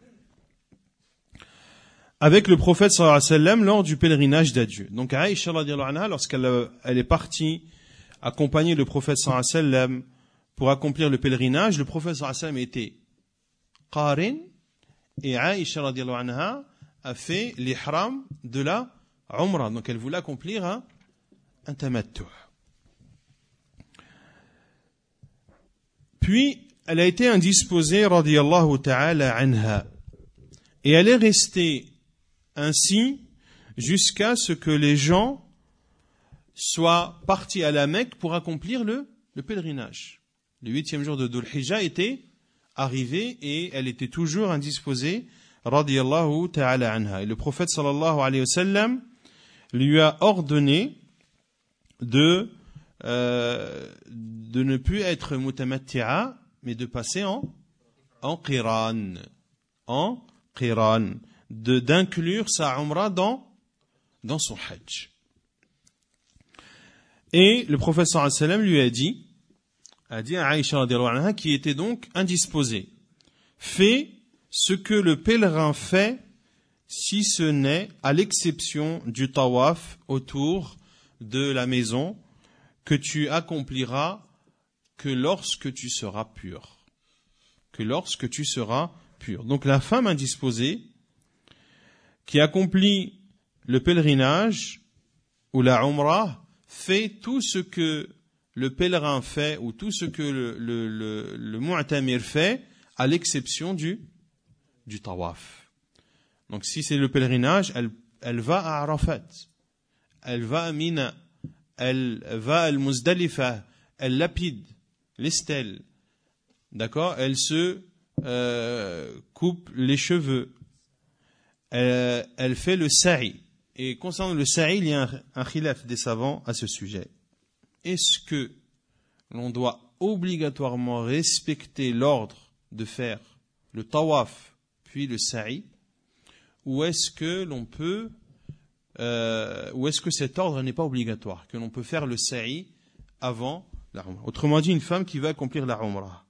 avec le prophète sallallahu alayhi wa sallam lors du pèlerinage d'adieu. Donc Aïcha radiallahu anha, lorsqu'elle est partie accompagner le prophète sallallahu alayhi wa sallam pour accomplir le pèlerinage, le prophète sallallahu alayhi wa sallam était qarin et Aïcha radiallahu anha a fait l'ihram de la umrah. Donc elle voulait accomplir un tamattu'. Puis elle a été indisposée radiyallahu ta'ala anha et elle est restée ainsi jusqu'à ce que les gens soient partis à la Mecque pour accomplir le pèlerinage. Le 8e jour de Dhul Hijjah était arrivé et elle était toujours indisposée radiyallahu ta'ala anha. Et le prophète sallallahu alayhi wa sallam lui a ordonné de ne plus être mutamatti'a, mais de passer en qiran, d'inclure sa umrah dans son hajj. Et le prophète sallallahu alayhi wa sallam lui a dit à Aïcha radiyallahu anha, qui était donc indisposée, fais ce que le pèlerin fait, si ce n'est à l'exception du tawaf autour de la maison, que tu accompliras que lorsque tu seras pur. Donc la femme indisposée qui accomplit le pèlerinage ou la umrah fait tout ce que le pèlerin fait ou tout ce que le mu'tamir fait, à l'exception du tawaf. Donc si c'est le pèlerinage, elle va à Arafat, elle va à Mina, elle va à Al-Muzdalifa, elle lapide les stèles, d'accord, elle se coupe les cheveux, elle fait le sa'i. Et concernant le sa'i, il y a un khilaf des savants à ce sujet. Est-ce que l'on doit obligatoirement respecter l'ordre de faire le tawaf puis le sa'i, ou est-ce que l'on peut ou est-ce que cet ordre n'est pas obligatoire, que l'on peut faire le sa'i avant la umrah? Autrement dit, une femme qui va accomplir la umrah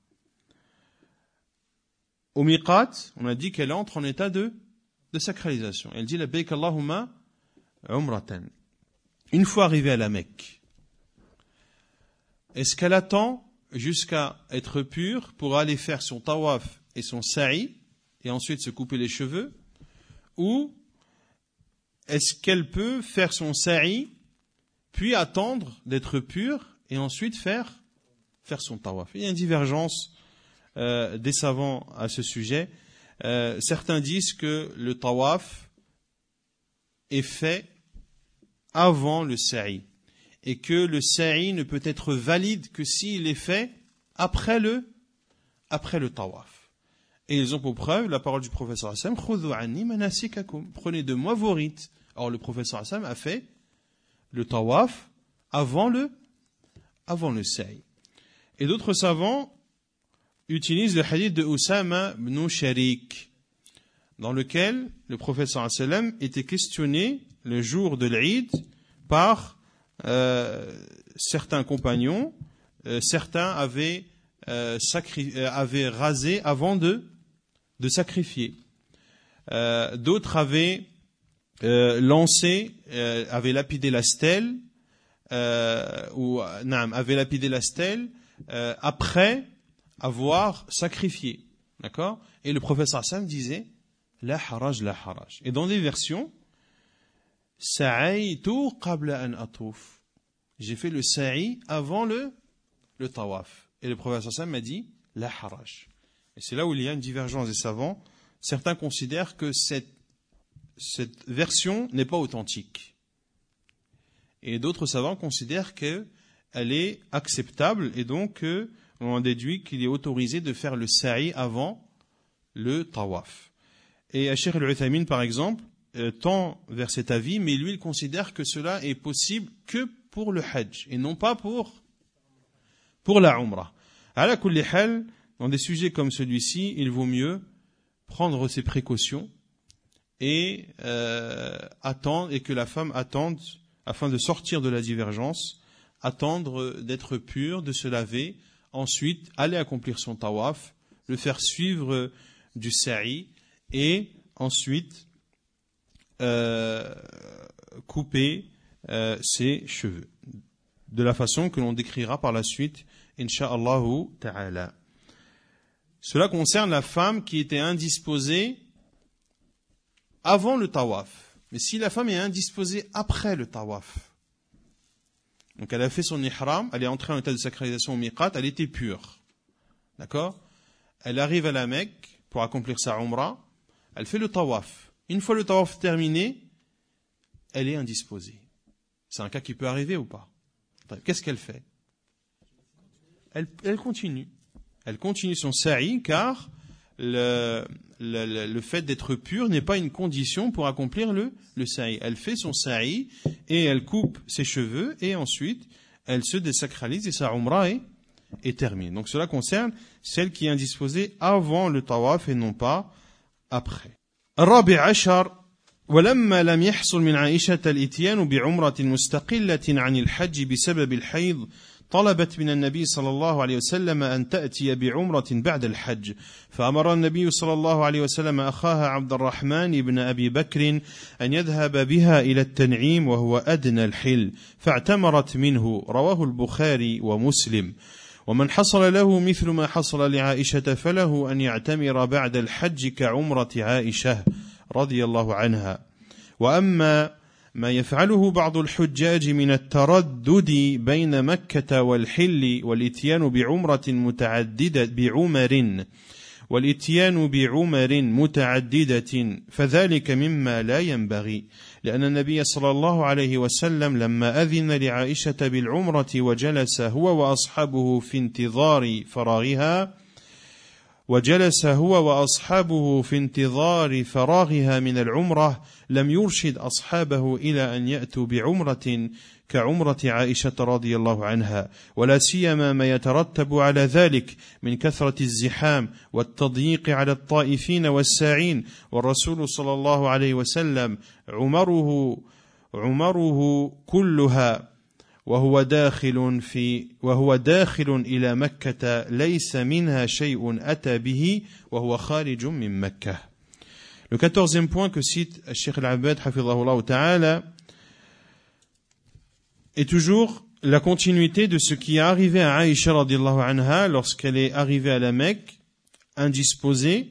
au miqat, on a dit qu'elle entre en état de sacralisation. Elle dit labbaik Allahumma umratan. Une fois arrivée à la Mecque, est-ce qu'elle attend jusqu'à être pure pour aller faire son tawaf et son sa'i et ensuite se couper les cheveux, ou est-ce qu'elle peut faire son sa'i puis attendre d'être pure et ensuite faire son tawaf? Il y a une divergence des savants à ce sujet. Certains disent que le tawaf est fait avant le sa'i et que le sa'i ne peut être valide que s'il est fait après le tawaf. Et ils ont pour preuve la parole du professeur Hassan, khudhu anni manasikakum, prenez de moi vos rites. Or le professeur Hassan a fait le tawaf avant le sa'i. Et d'autres savants utilisent le hadith de Usama ibn Sharik, dans lequel le professeur Hassan était questionné le jour de l'Eid par certains compagnons. Certains avaient rasé avant de sacrifier. D'autres avaient avaient lapidé la stèle, avaient lapidé la stèle après avoir sacrifié. D'accord? Et le prophète sallam disait la haraj, la haraj. Et dans des versions, sa'aytu qabla an atuf. J'ai fait le sa'i avant le tawaf. Et le prophète sallam m'a dit la haraj. Et c'est là où il y a une divergence des savants. Certains considèrent que cette version n'est pas authentique. Et d'autres savants considèrent qu'elle est acceptable et donc on en déduit qu'il est autorisé de faire le sa'i avant le tawaf. Et Cheikh Al-Uthaymin, par exemple, tend vers cet avis, mais lui, il considère que cela est possible que pour le hajj et non pas pour la umrah. Ala kulli hal, dans des sujets comme celui-ci, il vaut mieux prendre ses précautions et attendre, et que la femme attende, afin de sortir de la divergence, attendre d'être pure, de se laver, ensuite aller accomplir son tawaf, le faire suivre du sa'i, et ensuite couper ses cheveux, de la façon que l'on décrira par la suite, incha'Allah ta'ala. Cela concerne la femme qui était indisposée avant le tawaf. Mais si la femme est indisposée après le tawaf, donc elle a fait son ihram, elle est entrée en état de sacralisation au miqat, elle était pure. D'accord? Elle arrive à la Mecque pour accomplir sa umrah, elle fait le tawaf. Une fois le tawaf terminé, elle est indisposée. C'est un cas qui peut arriver ou pas? Qu'est-ce qu'elle fait? Elle continue. Elle continue son sa'i, car le fait d'être pure n'est pas une condition pour accomplir le sa'i. Elle fait son sa'i et elle coupe ses cheveux et ensuite elle se désacralise et sa umrah est terminée. Donc cela concerne celle qui est indisposée avant le tawaf et non pas après. الرابع عشر ولما لم يحصل من عائشة الإتيان بعمرة مستقلة عن الحج بسبب الحيض طلبت من النبي صلى الله عليه وسلم أن تأتي بعمرة بعد الحج فأمر النبي صلى الله عليه وسلم أخاها عبد الرحمن بن أبي بكر أن يذهب بها إلى التنعيم وهو أدنى الحل فاعتمرت منه رواه البخاري ومسلم ومن حصل له مثل ما حصل لعائشة فله أن يعتمر بعد الحج كعمرة عائشة رضي الله عنها وأما ما يفعله بعض الحجاج من التردد بين مكة والحل والإتيان بعمر متعددة فذلك مما لا ينبغي لأن النبي صلى الله عليه وسلم لما أذن لعائشة بالعمرة وجلس هو وأصحابه في انتظار فراغها من العمرة لم يرشد أصحابه إلى أن يأتوا بعمرة كعمرة عائشة رضي الله عنها ولا سيما ما يترتب على ذلك من كثرة الزحام والتضييق على الطائفين والساعين والرسول صلى الله عليه وسلم عمره كلها وهو داخل إلى مكة ليس منها شيء أتى به وهو خارج من مكة. Le 14e point que cite Cheikh Al-Abbad hafidhahullah ta'ala est toujours la continuité de ce qui est arrivé à Aïcha radiyallahu anha lorsqu'elle est arrivée à la Mecque indisposée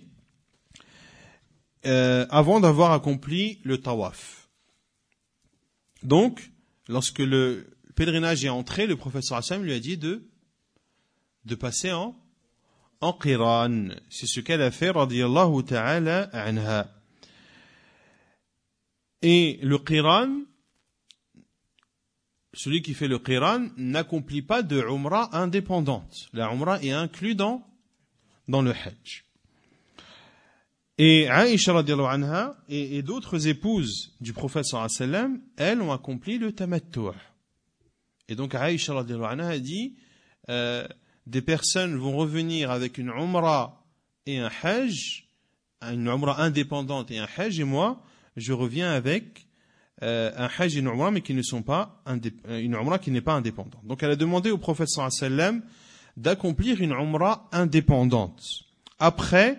avant d'avoir accompli le tawaf. Donc, lorsque le pèlerinage est entré, le prophète sallallahu alayhi wa sallam lui a dit de passer en qiran. C'est ce qu'elle a fait radiyallahu ta'ala anha. Et le qiran, celui qui fait le qiran n'accomplit pas de umrah indépendante. La umrah est inclue dans le hajj. Et Aïcha radiyallahu anha et d'autres épouses du prophète sallallahu alayhi wa sallam, elles ont accompli le tamattu'. Et donc Aïcha radiyallahu anha a dit des personnes vont revenir avec une umrah et un hajj, une umrah indépendante et un hajj, et moi je reviens avec un hajj et une umrah mais qui ne sont pas une umrah qui n'est pas indépendante. Donc elle a demandé au prophète sallallahu alayhi wa sallam d'accomplir une umrah indépendante après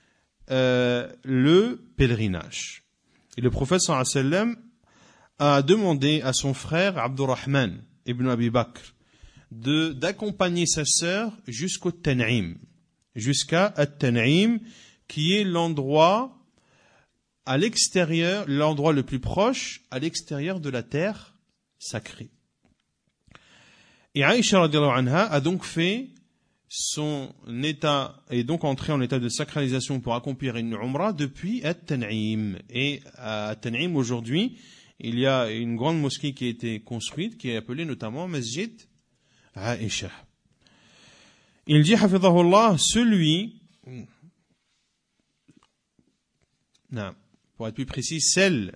le pèlerinage. Et le prophète sallallahu alayhi wa sallam a demandé à son frère Abdurrahman ibn Abi Bakr d'accompagner sa sœur jusqu'au Tan'im, jusqu'à At-Tan'im, qui est l'endroit à l'extérieur, l'endroit le plus proche à l'extérieur de la terre sacrée. Et Aïcha radiallahu anha a donc fait son état, est donc entrée en état de sacralisation pour accomplir une umrah depuis At-Tan'im. Et à At-Tan'im aujourd'hui, il y a une grande mosquée qui a été construite, qui est appelée notamment Masjid Aïcha. Il dit, hafidhahullah, celui, non, pour être plus précis, celle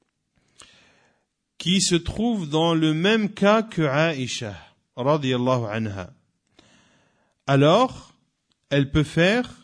qui se trouve dans le même cas que Aïcha, radiyallahu anha. Alors, elle peut faire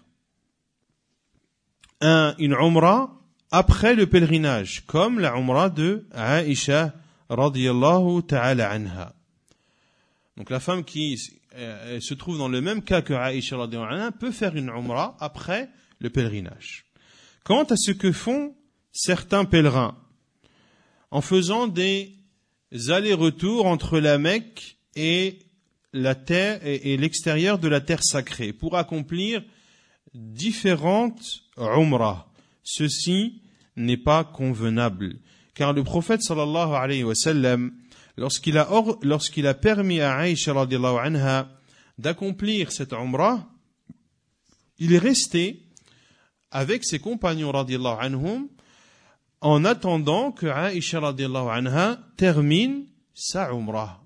une umrah après le pèlerinage, comme la umrah de Aïcha, radiyallahu ta'ala anha. Donc la femme qui se trouve dans le même cas que Aïcha, radiyallahu anha, peut faire une umrah après le pèlerinage. Quant à ce que font certains pèlerins, en faisant des allers-retours entre la Mecque et la terre et l'extérieur de la terre sacrée pour accomplir différentes umrahs. Ceci n'est pas convenable, car le prophète sallallahu alayhi wa sallam, lorsqu'il a permis à Aïcha radiyallahu anha d'accomplir cette umrah, il est resté avec ses compagnons radiyallahu anhum en attendant que Aïcha radiyallahu anha termine sa umrah,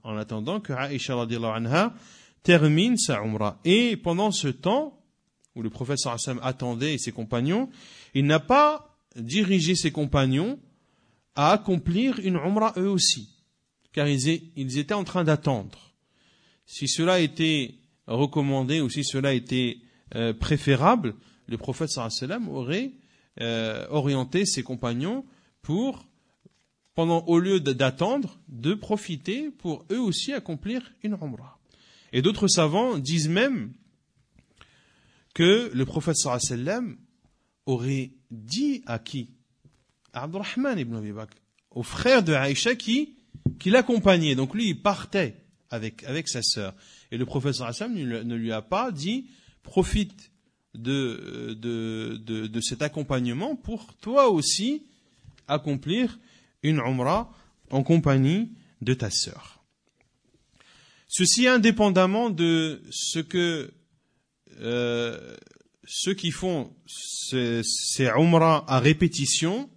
Et pendant ce temps où le prophète sallallahu alayhi wa sallam attendait ses compagnons, il n'a pas dirigé ses compagnons à accomplir une umrah eux aussi, car ils étaient en train d'attendre. Si cela était recommandé ou si cela était préférable, le prophète sallallahu alayhi wa sallam aurait orienter ses compagnons pour, au lieu d'attendre, de profiter pour eux aussi accomplir une umrah. Et d'autres savants disent même que le prophète sallallahu alayhi wa sallam aurait dit à qui? À Abdurrahman ibn Abi Bakr, au frère de Aïcha qui l'accompagnait. Donc lui, il partait avec sa sœur. Et le prophète sallallahu alayhi wa sallam ne lui a pas dit profite de cet accompagnement pour toi aussi accomplir une umrah en compagnie de ta sœur. Ceci indépendamment de ce que ceux qui font ces umrahs à répétition,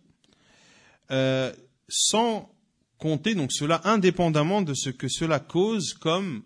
sans compter donc cela indépendamment de ce que cela cause comme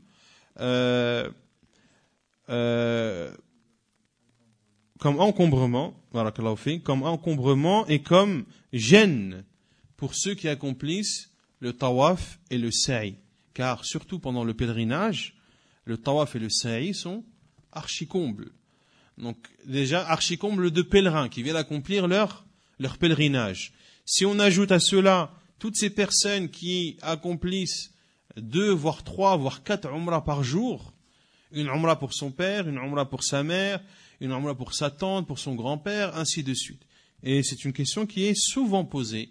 encombrement, comme encombrement et comme gêne pour ceux qui accomplissent le tawaf et le sa'i. Car surtout pendant le pèlerinage, le tawaf et le sa'i sont archi-combles. Donc déjà archi-combles de pèlerins qui viennent accomplir leur pèlerinage. Si on ajoute à cela toutes ces personnes qui accomplissent 2, voire 3, voire 4 umrahs par jour, une umrah pour son père, une umrah pour sa mère, une umrah pour sa tante, pour son grand-père, ainsi de suite. Et c'est une question qui est souvent posée.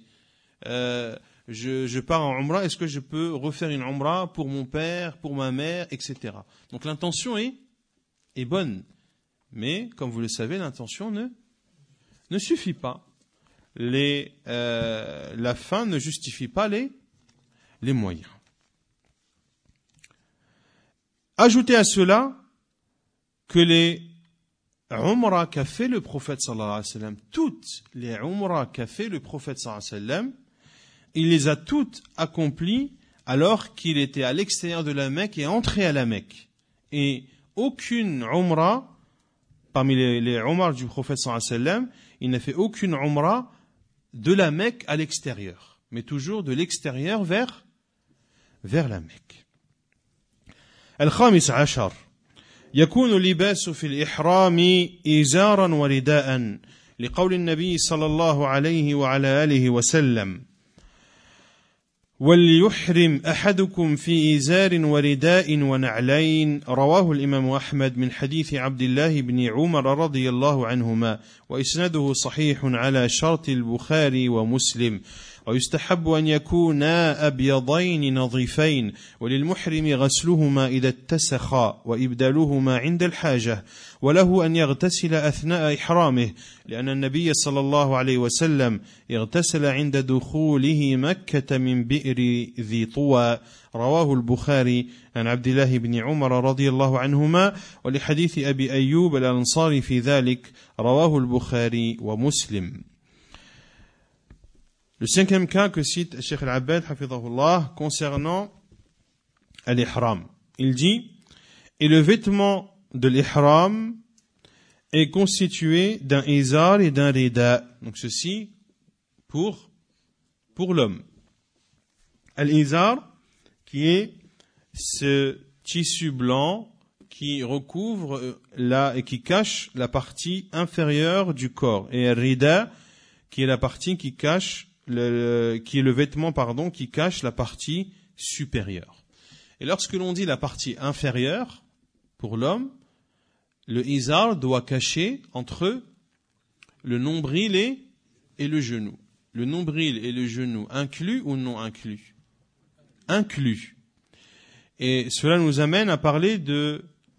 Je pars en umrah, est-ce que je peux refaire une umrah pour mon père, pour ma mère, etc. Donc l'intention est bonne. Mais, comme vous le savez, l'intention ne suffit pas. La fin ne justifie pas les moyens. Ajoutez à cela que les umrah qu'a fait le prophète sallallahu alayhi wa sallam, toutes les umrah qu'a fait le prophète sallallahu alayhi wa sallam, il les a toutes accomplies alors qu'il était à l'extérieur de la Mecque et entré à la Mecque. Et aucune umrah, parmi les umrah du prophète sallallahu alayhi wa sallam, il n'a fait aucune umrah de la Mecque à l'extérieur, mais toujours de l'extérieur vers la Mecque. الخامس عشر يكون اللباس في الإحرام إزارا ورداء لقول النبي صلى الله عليه وعلى آله وسلم وليحرم أحدكم في إزار ورداء ونعلين رواه الإمام أحمد من حديث عبد الله بن عمر رضي الله عنهما وإسناده صحيح على شرط البخاري ومسلم ويستحب أن يكونا أبيضين نظيفين وللمحرم غسلهما إذا اتسخا وإبدالهما عند الحاجة وله أن يغتسل أثناء إحرامه لأن النبي صلى الله عليه وسلم اغتسل عند دخوله مكة من بئر ذي طوى رواه البخاري عن عبد الله بن عمر رضي الله عنهما ولحديث أبي أيوب الأنصاري في ذلك رواه البخاري ومسلم. Le cinquième cas que cite Cheikh Al-Abbad hafidhahullah concernant l'ihram, il dit et le vêtement de l'ihram est constitué d'un izar et d'un rida. Donc ceci pour l'homme. Al-izar qui est ce tissu blanc qui recouvre et qui cache la partie inférieure du corps, et al-rida qui est la partie qui cache qui est le vêtement qui cache la partie supérieure. Et lorsque l'on dit la partie inférieure pour l'homme, le izar doit cacher entre le nombril et le genou. Le nombril et le genou inclus ou non inclus? Inclus. Et cela nous amène à parler du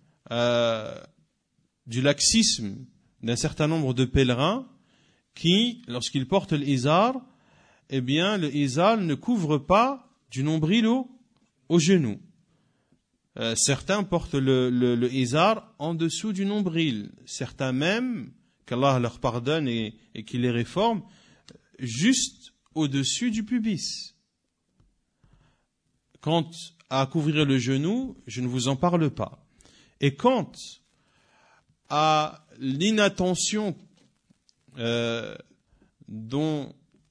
laxisme d'un certain nombre de pèlerins qui, lorsqu'ils portent l'izar, eh bien, le izar ne couvre pas du nombril au genou. Certains portent le izar en dessous du nombril. Certains même, qu'Allah leur pardonne et qu'il les réforme, juste au-dessus du pubis. Quant à couvrir le genou, je ne vous en parle pas. Et quant à l'inattention dont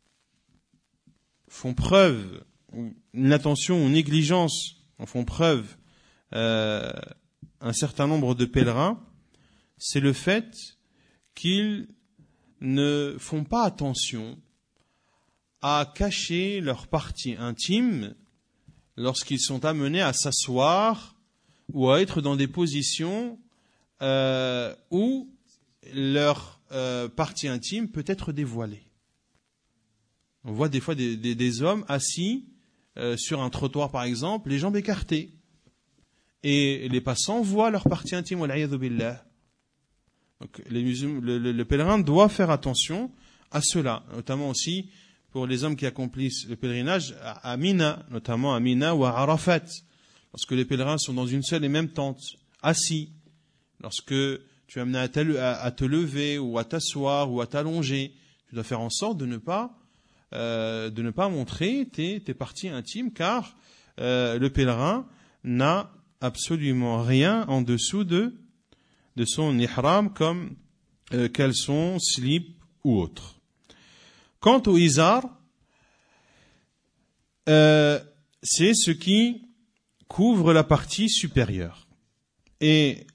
font preuve, une attention ou négligence en font preuve un certain nombre de pèlerins, c'est le fait qu'ils ne font pas attention à cacher leur partie intime lorsqu'ils sont amenés à s'asseoir ou à être dans des positions où leur partie intime peut être dévoilée. On voit des fois des hommes assis sur un trottoir par exemple, les jambes écartées. Et les passants voient leur partie intime. Wal'iyadhu billah. Donc le pèlerin doit faire attention à cela, notamment aussi pour les hommes qui accomplissent le pèlerinage à Mina, notamment à Mina ou à Arafat. Lorsque les pèlerins sont dans une seule et même tente, assis, lorsque tu es amené à te lever ou à t'asseoir ou à t'allonger, tu dois faire en sorte de ne pas montrer tes parties intimes, car le pèlerin n'a absolument rien en dessous de son ihram comme caleçon, slip ou autre. Quant au izar, c'est ce qui couvre la partie supérieure. Et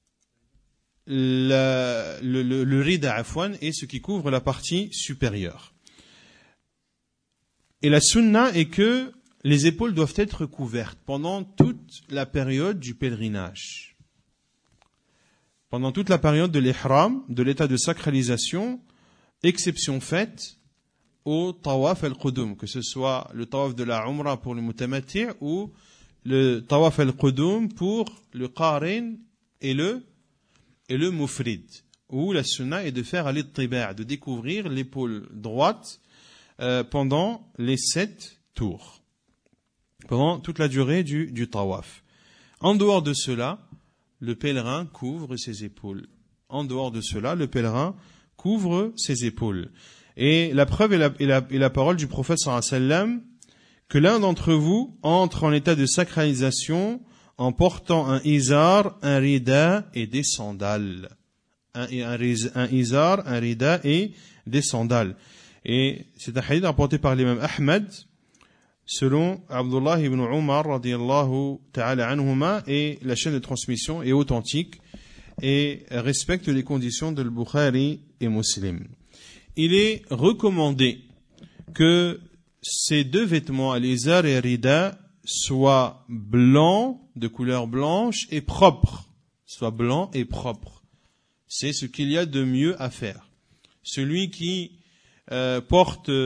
le rida afwan est ce qui couvre la partie supérieure. Et la sunna est que les épaules doivent être couvertes pendant toute la période du pèlerinage. Pendant toute la période de l'ihram, de l'état de sacralisation, exception faite au tawaf al-qudum, que ce soit le tawaf de la umrah pour le mutamati' ou le tawaf al-qudum pour le qarin et le mufrid, où la sunna est de faire al-ittiba', de découvrir l'épaule droite pendant les 7 tours, pendant toute la durée du tawaf. En dehors de cela, le pèlerin couvre ses épaules. En dehors de cela, le pèlerin couvre ses épaules. Et la preuve est la parole du prophète sallallahu alayhi wa sallam que l'un d'entre vous entre en état de sacralisation en portant un izar, un rida et des sandales. Un izar, un rida et des sandales. Et c'est un hadith rapporté par l'imam Ahmad, selon Abdullah ibn Umar radiyallahu ta'ala anhuma, et la chaîne de transmission est authentique et respecte les conditions de Bukhari et Muslim. Il est recommandé que ces deux vêtements, al-izar et al-rida, soient blancs, de couleur blanche et propres. Soient blancs et propres. C'est ce qu'il y a de mieux à faire. Celui qui porte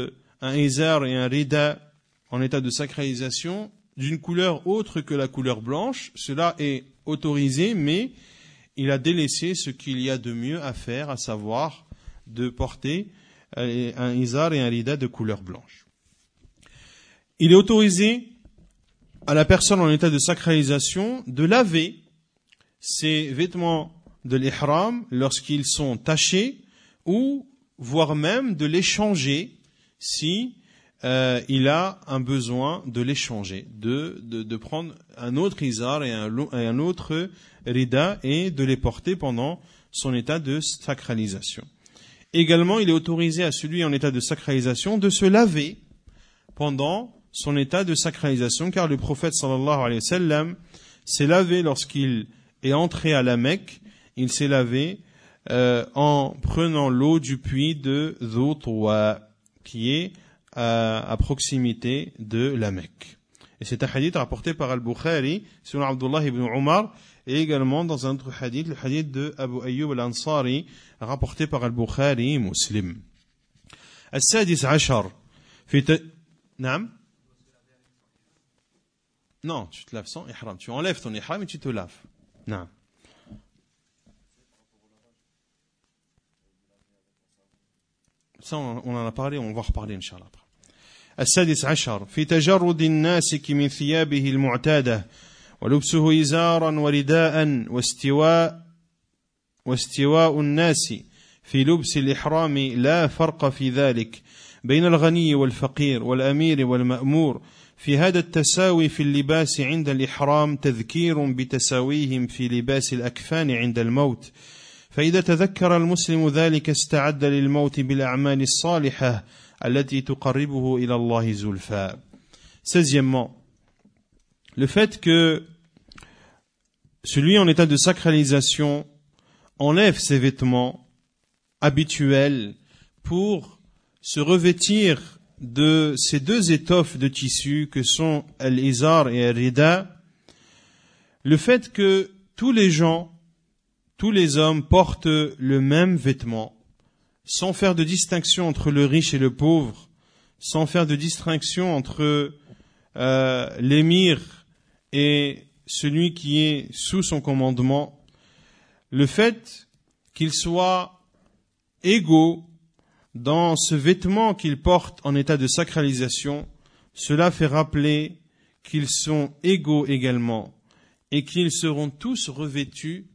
un izar et un rida en état de sacralisation d'une couleur autre que la couleur blanche, cela est autorisé, mais il a délaissé ce qu'il y a de mieux à faire, à savoir de porter un izar et un rida de couleur blanche. Il est autorisé à la personne en état de sacralisation de laver ses vêtements de l'ihram lorsqu'ils sont tachés, ou voire même de les changer si il a un besoin de les changer, de prendre un autre izar et un autre rida et de les porter pendant son état de sacralisation. Également, il est autorisé à celui en état de sacralisation de se laver pendant son état de sacralisation, car le prophète sallallahu alayhi wa sallam s'est lavé lorsqu'il est entré à la Mecque. Il s'est lavé en prenant l'eau du puits de Dhu Tuwa, qui est à proximité de la Mecque. Et c'est un hadith rapporté par Al-Bukhari, selon Abdullah ibn Umar, et également dans un autre hadith, le hadith de Abu Ayyub al-Ansari, rapporté par Al-Bukhari Muslim. السادس عشر نعم. Non, tu te laves sans ihram. Tu enlèves ton ihram et tu te laves. Non. Ça, on en a parlé, on va reparler, Inch'Allah. السادس عشر في تجرد الناسك من ثيابه المعتادة ولبسه إزارا ورداء واستواء الناس في لبس الإحرام لا فرق في ذلك بين الغني والفقير والأمير والمأمور في هذا التساوي في اللباس عند الإحرام تذكير بتساويهم في لباس الأكفان عند الموت فإذا تذكر المسلم ذلك استعد للموت بالأعمال الصالحة التي تقربه إلى الله زلفى. 16e, le fait que celui en état de sacralisation enlève ses vêtements habituels pour se revêtir de ces deux étoffes de tissu que sont al-izar et al-rida, le fait que tous les gens, tous les hommes portent le même vêtement, sans faire de distinction entre le riche et le pauvre, sans faire de distinction entre l'émir et celui qui est sous son commandement, le fait qu'ils soient égaux dans ce vêtement qu'ils portent en état de sacralisation, cela fait rappeler qu'ils sont égaux également et qu'ils seront tous revêtus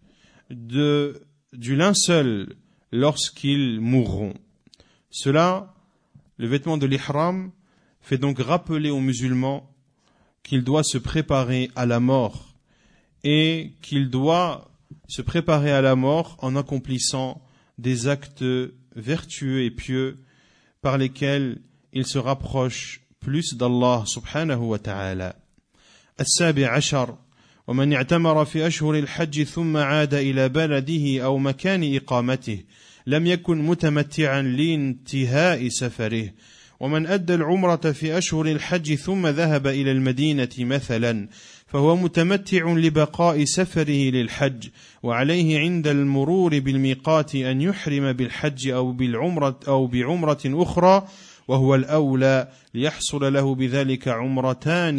du linceul lorsqu'ils mourront. Cela, le vêtement de l'ihram, fait donc rappeler aux musulmans qu'il doit se préparer à la mort et qu'il doit se préparer à la mort en accomplissant des actes vertueux et pieux par lesquels il se rapproche plus d'Allah subhanahu wa ta'ala. السابع عشر ومن اعتمر في أشهر الحج ثم عاد إلى بلده أو مكان إقامته لم يكن متمتعا لانتهاء سفره ومن أدى العمرة في أشهر الحج ثم ذهب إلى المدينة مثلا فهو متمتع لبقاء سفره للحج وعليه عند المرور بالميقات أن يحرم بالحج أو بعمرة أخرى وهو الأولى ليحصل له بذلك عمرتان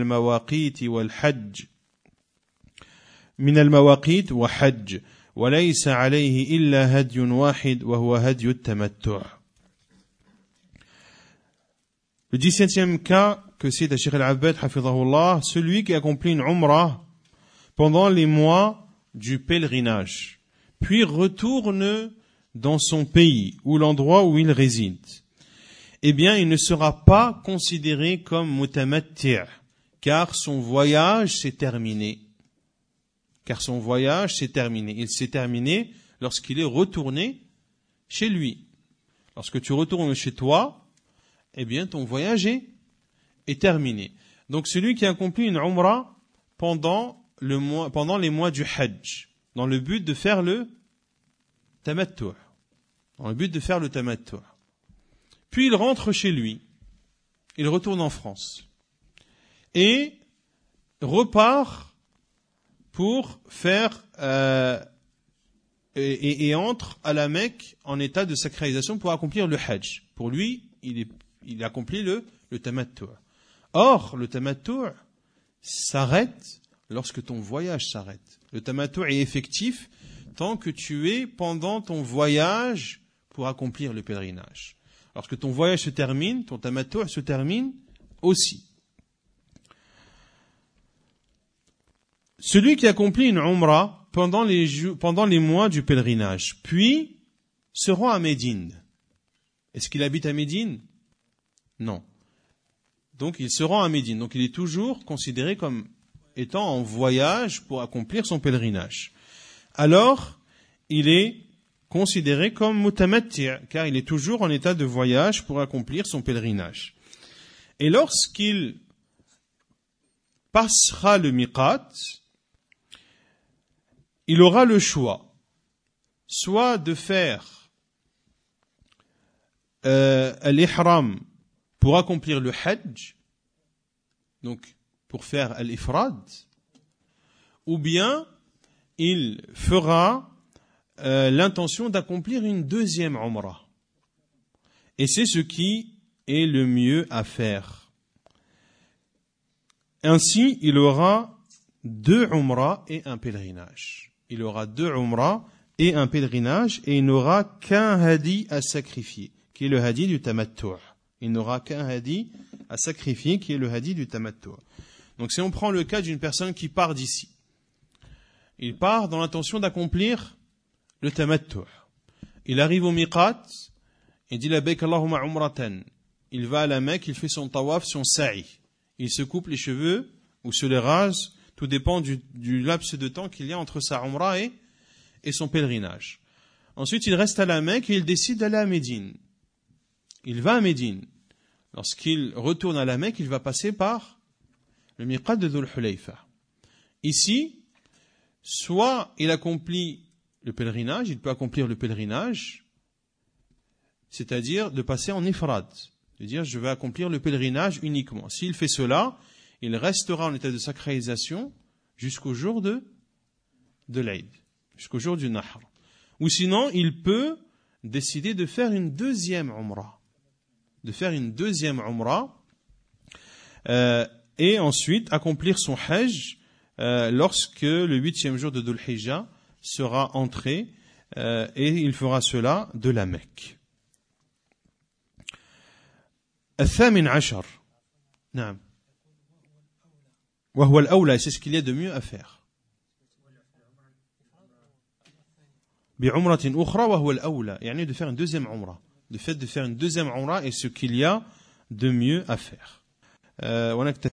من المواقيت وحج وليس عليه إلا هدي واحد وهو هدي التمتع. Le 17e cas que cite Cheikh Al-Abbad hafidhahullah, celui qui accomplit une umrah pendant les mois du pèlerinage, puis retourne dans son pays ou l'endroit où il réside, eh bien il ne sera pas considéré comme mutamatti' car son voyage s'est terminé. Il s'est terminé lorsqu'il est retourné chez lui. Lorsque tu retournes chez toi, eh bien ton voyage est terminé. Donc celui qui accomplit une umrah pendant les mois du hajj, dans le but de faire le tamattu', puis il rentre chez lui, il retourne en France et repart pour faire et entre à la Mecque en état de sacralisation pour accomplir le hajj. Pour lui, il est il accomplit le tamattu'. Or, le tamattu' s'arrête lorsque ton voyage s'arrête. Le tamattu' est effectif tant que tu es pendant ton voyage pour accomplir le pèlerinage. Lorsque ton voyage se termine, ton tamattu' se termine aussi. Celui qui accomplit une umrah pendant les mois du pèlerinage, puis se rend à Médine. Est-ce qu'il habite à Médine? Non. Donc il se rend à Médine. Donc il est toujours considéré comme étant en voyage pour accomplir son pèlerinage. Alors, il est considéré comme mutamatti', car il est toujours en état de voyage pour accomplir son pèlerinage. Et lorsqu'il passera le miqat, il aura le choix, soit de faire l'ihram pour accomplir le hajj, donc pour faire l'ifrad, ou bien il fera l'intention d'accomplir une deuxième umrah. Et c'est ce qui est le mieux à faire. Ainsi, il aura 2 umrahs et un pèlerinage. Il aura 2 umrahs et un pèlerinage, et il n'aura qu'un hadi à sacrifier, qui est le hadi du tamattu'. Il n'aura qu'un hadi à sacrifier, qui est le hadi du tamattu'. Donc si on prend le cas d'une personne qui part d'ici, il part dans l'intention d'accomplir le tamattu'. Il arrive au miqat, il dit labbaik Allahumma umratan. Il va à la Mecque, il fait son tawaf, son sa'i. Il se coupe les cheveux ou se les rase, tout dépend du laps de temps qu'il y a entre sa umrah et son pèlerinage. Ensuite, il reste à la Mecque et il décide d'aller à Médine. Il va à Médine. Lorsqu'il retourne à la Mecque, il va passer par le miqat de Dhul Hulayfa. Ici, soit il accomplit le pèlerinage, il peut accomplir le pèlerinage, c'est-à-dire de passer en ifrad, de dire je vais accomplir le pèlerinage uniquement. S'il fait cela, il restera en état de sacralisation jusqu'au jour de l'Aïd, jusqu'au jour du Nahr. Ou sinon, il peut décider de faire une deuxième umrah, et ensuite accomplir son hajj lorsque le 8e jour de Dhul Hijjah sera entré, et il fera cela de la Mecque. الثامن عشر نعم وهو الأولى, c'est ce qu'il y a de mieux à faire. بعمرة أخرى وهو الأولى, يعني de faire une deuxième umrah. Le fait de faire une deuxième umrah est ce qu'il y a de mieux à faire.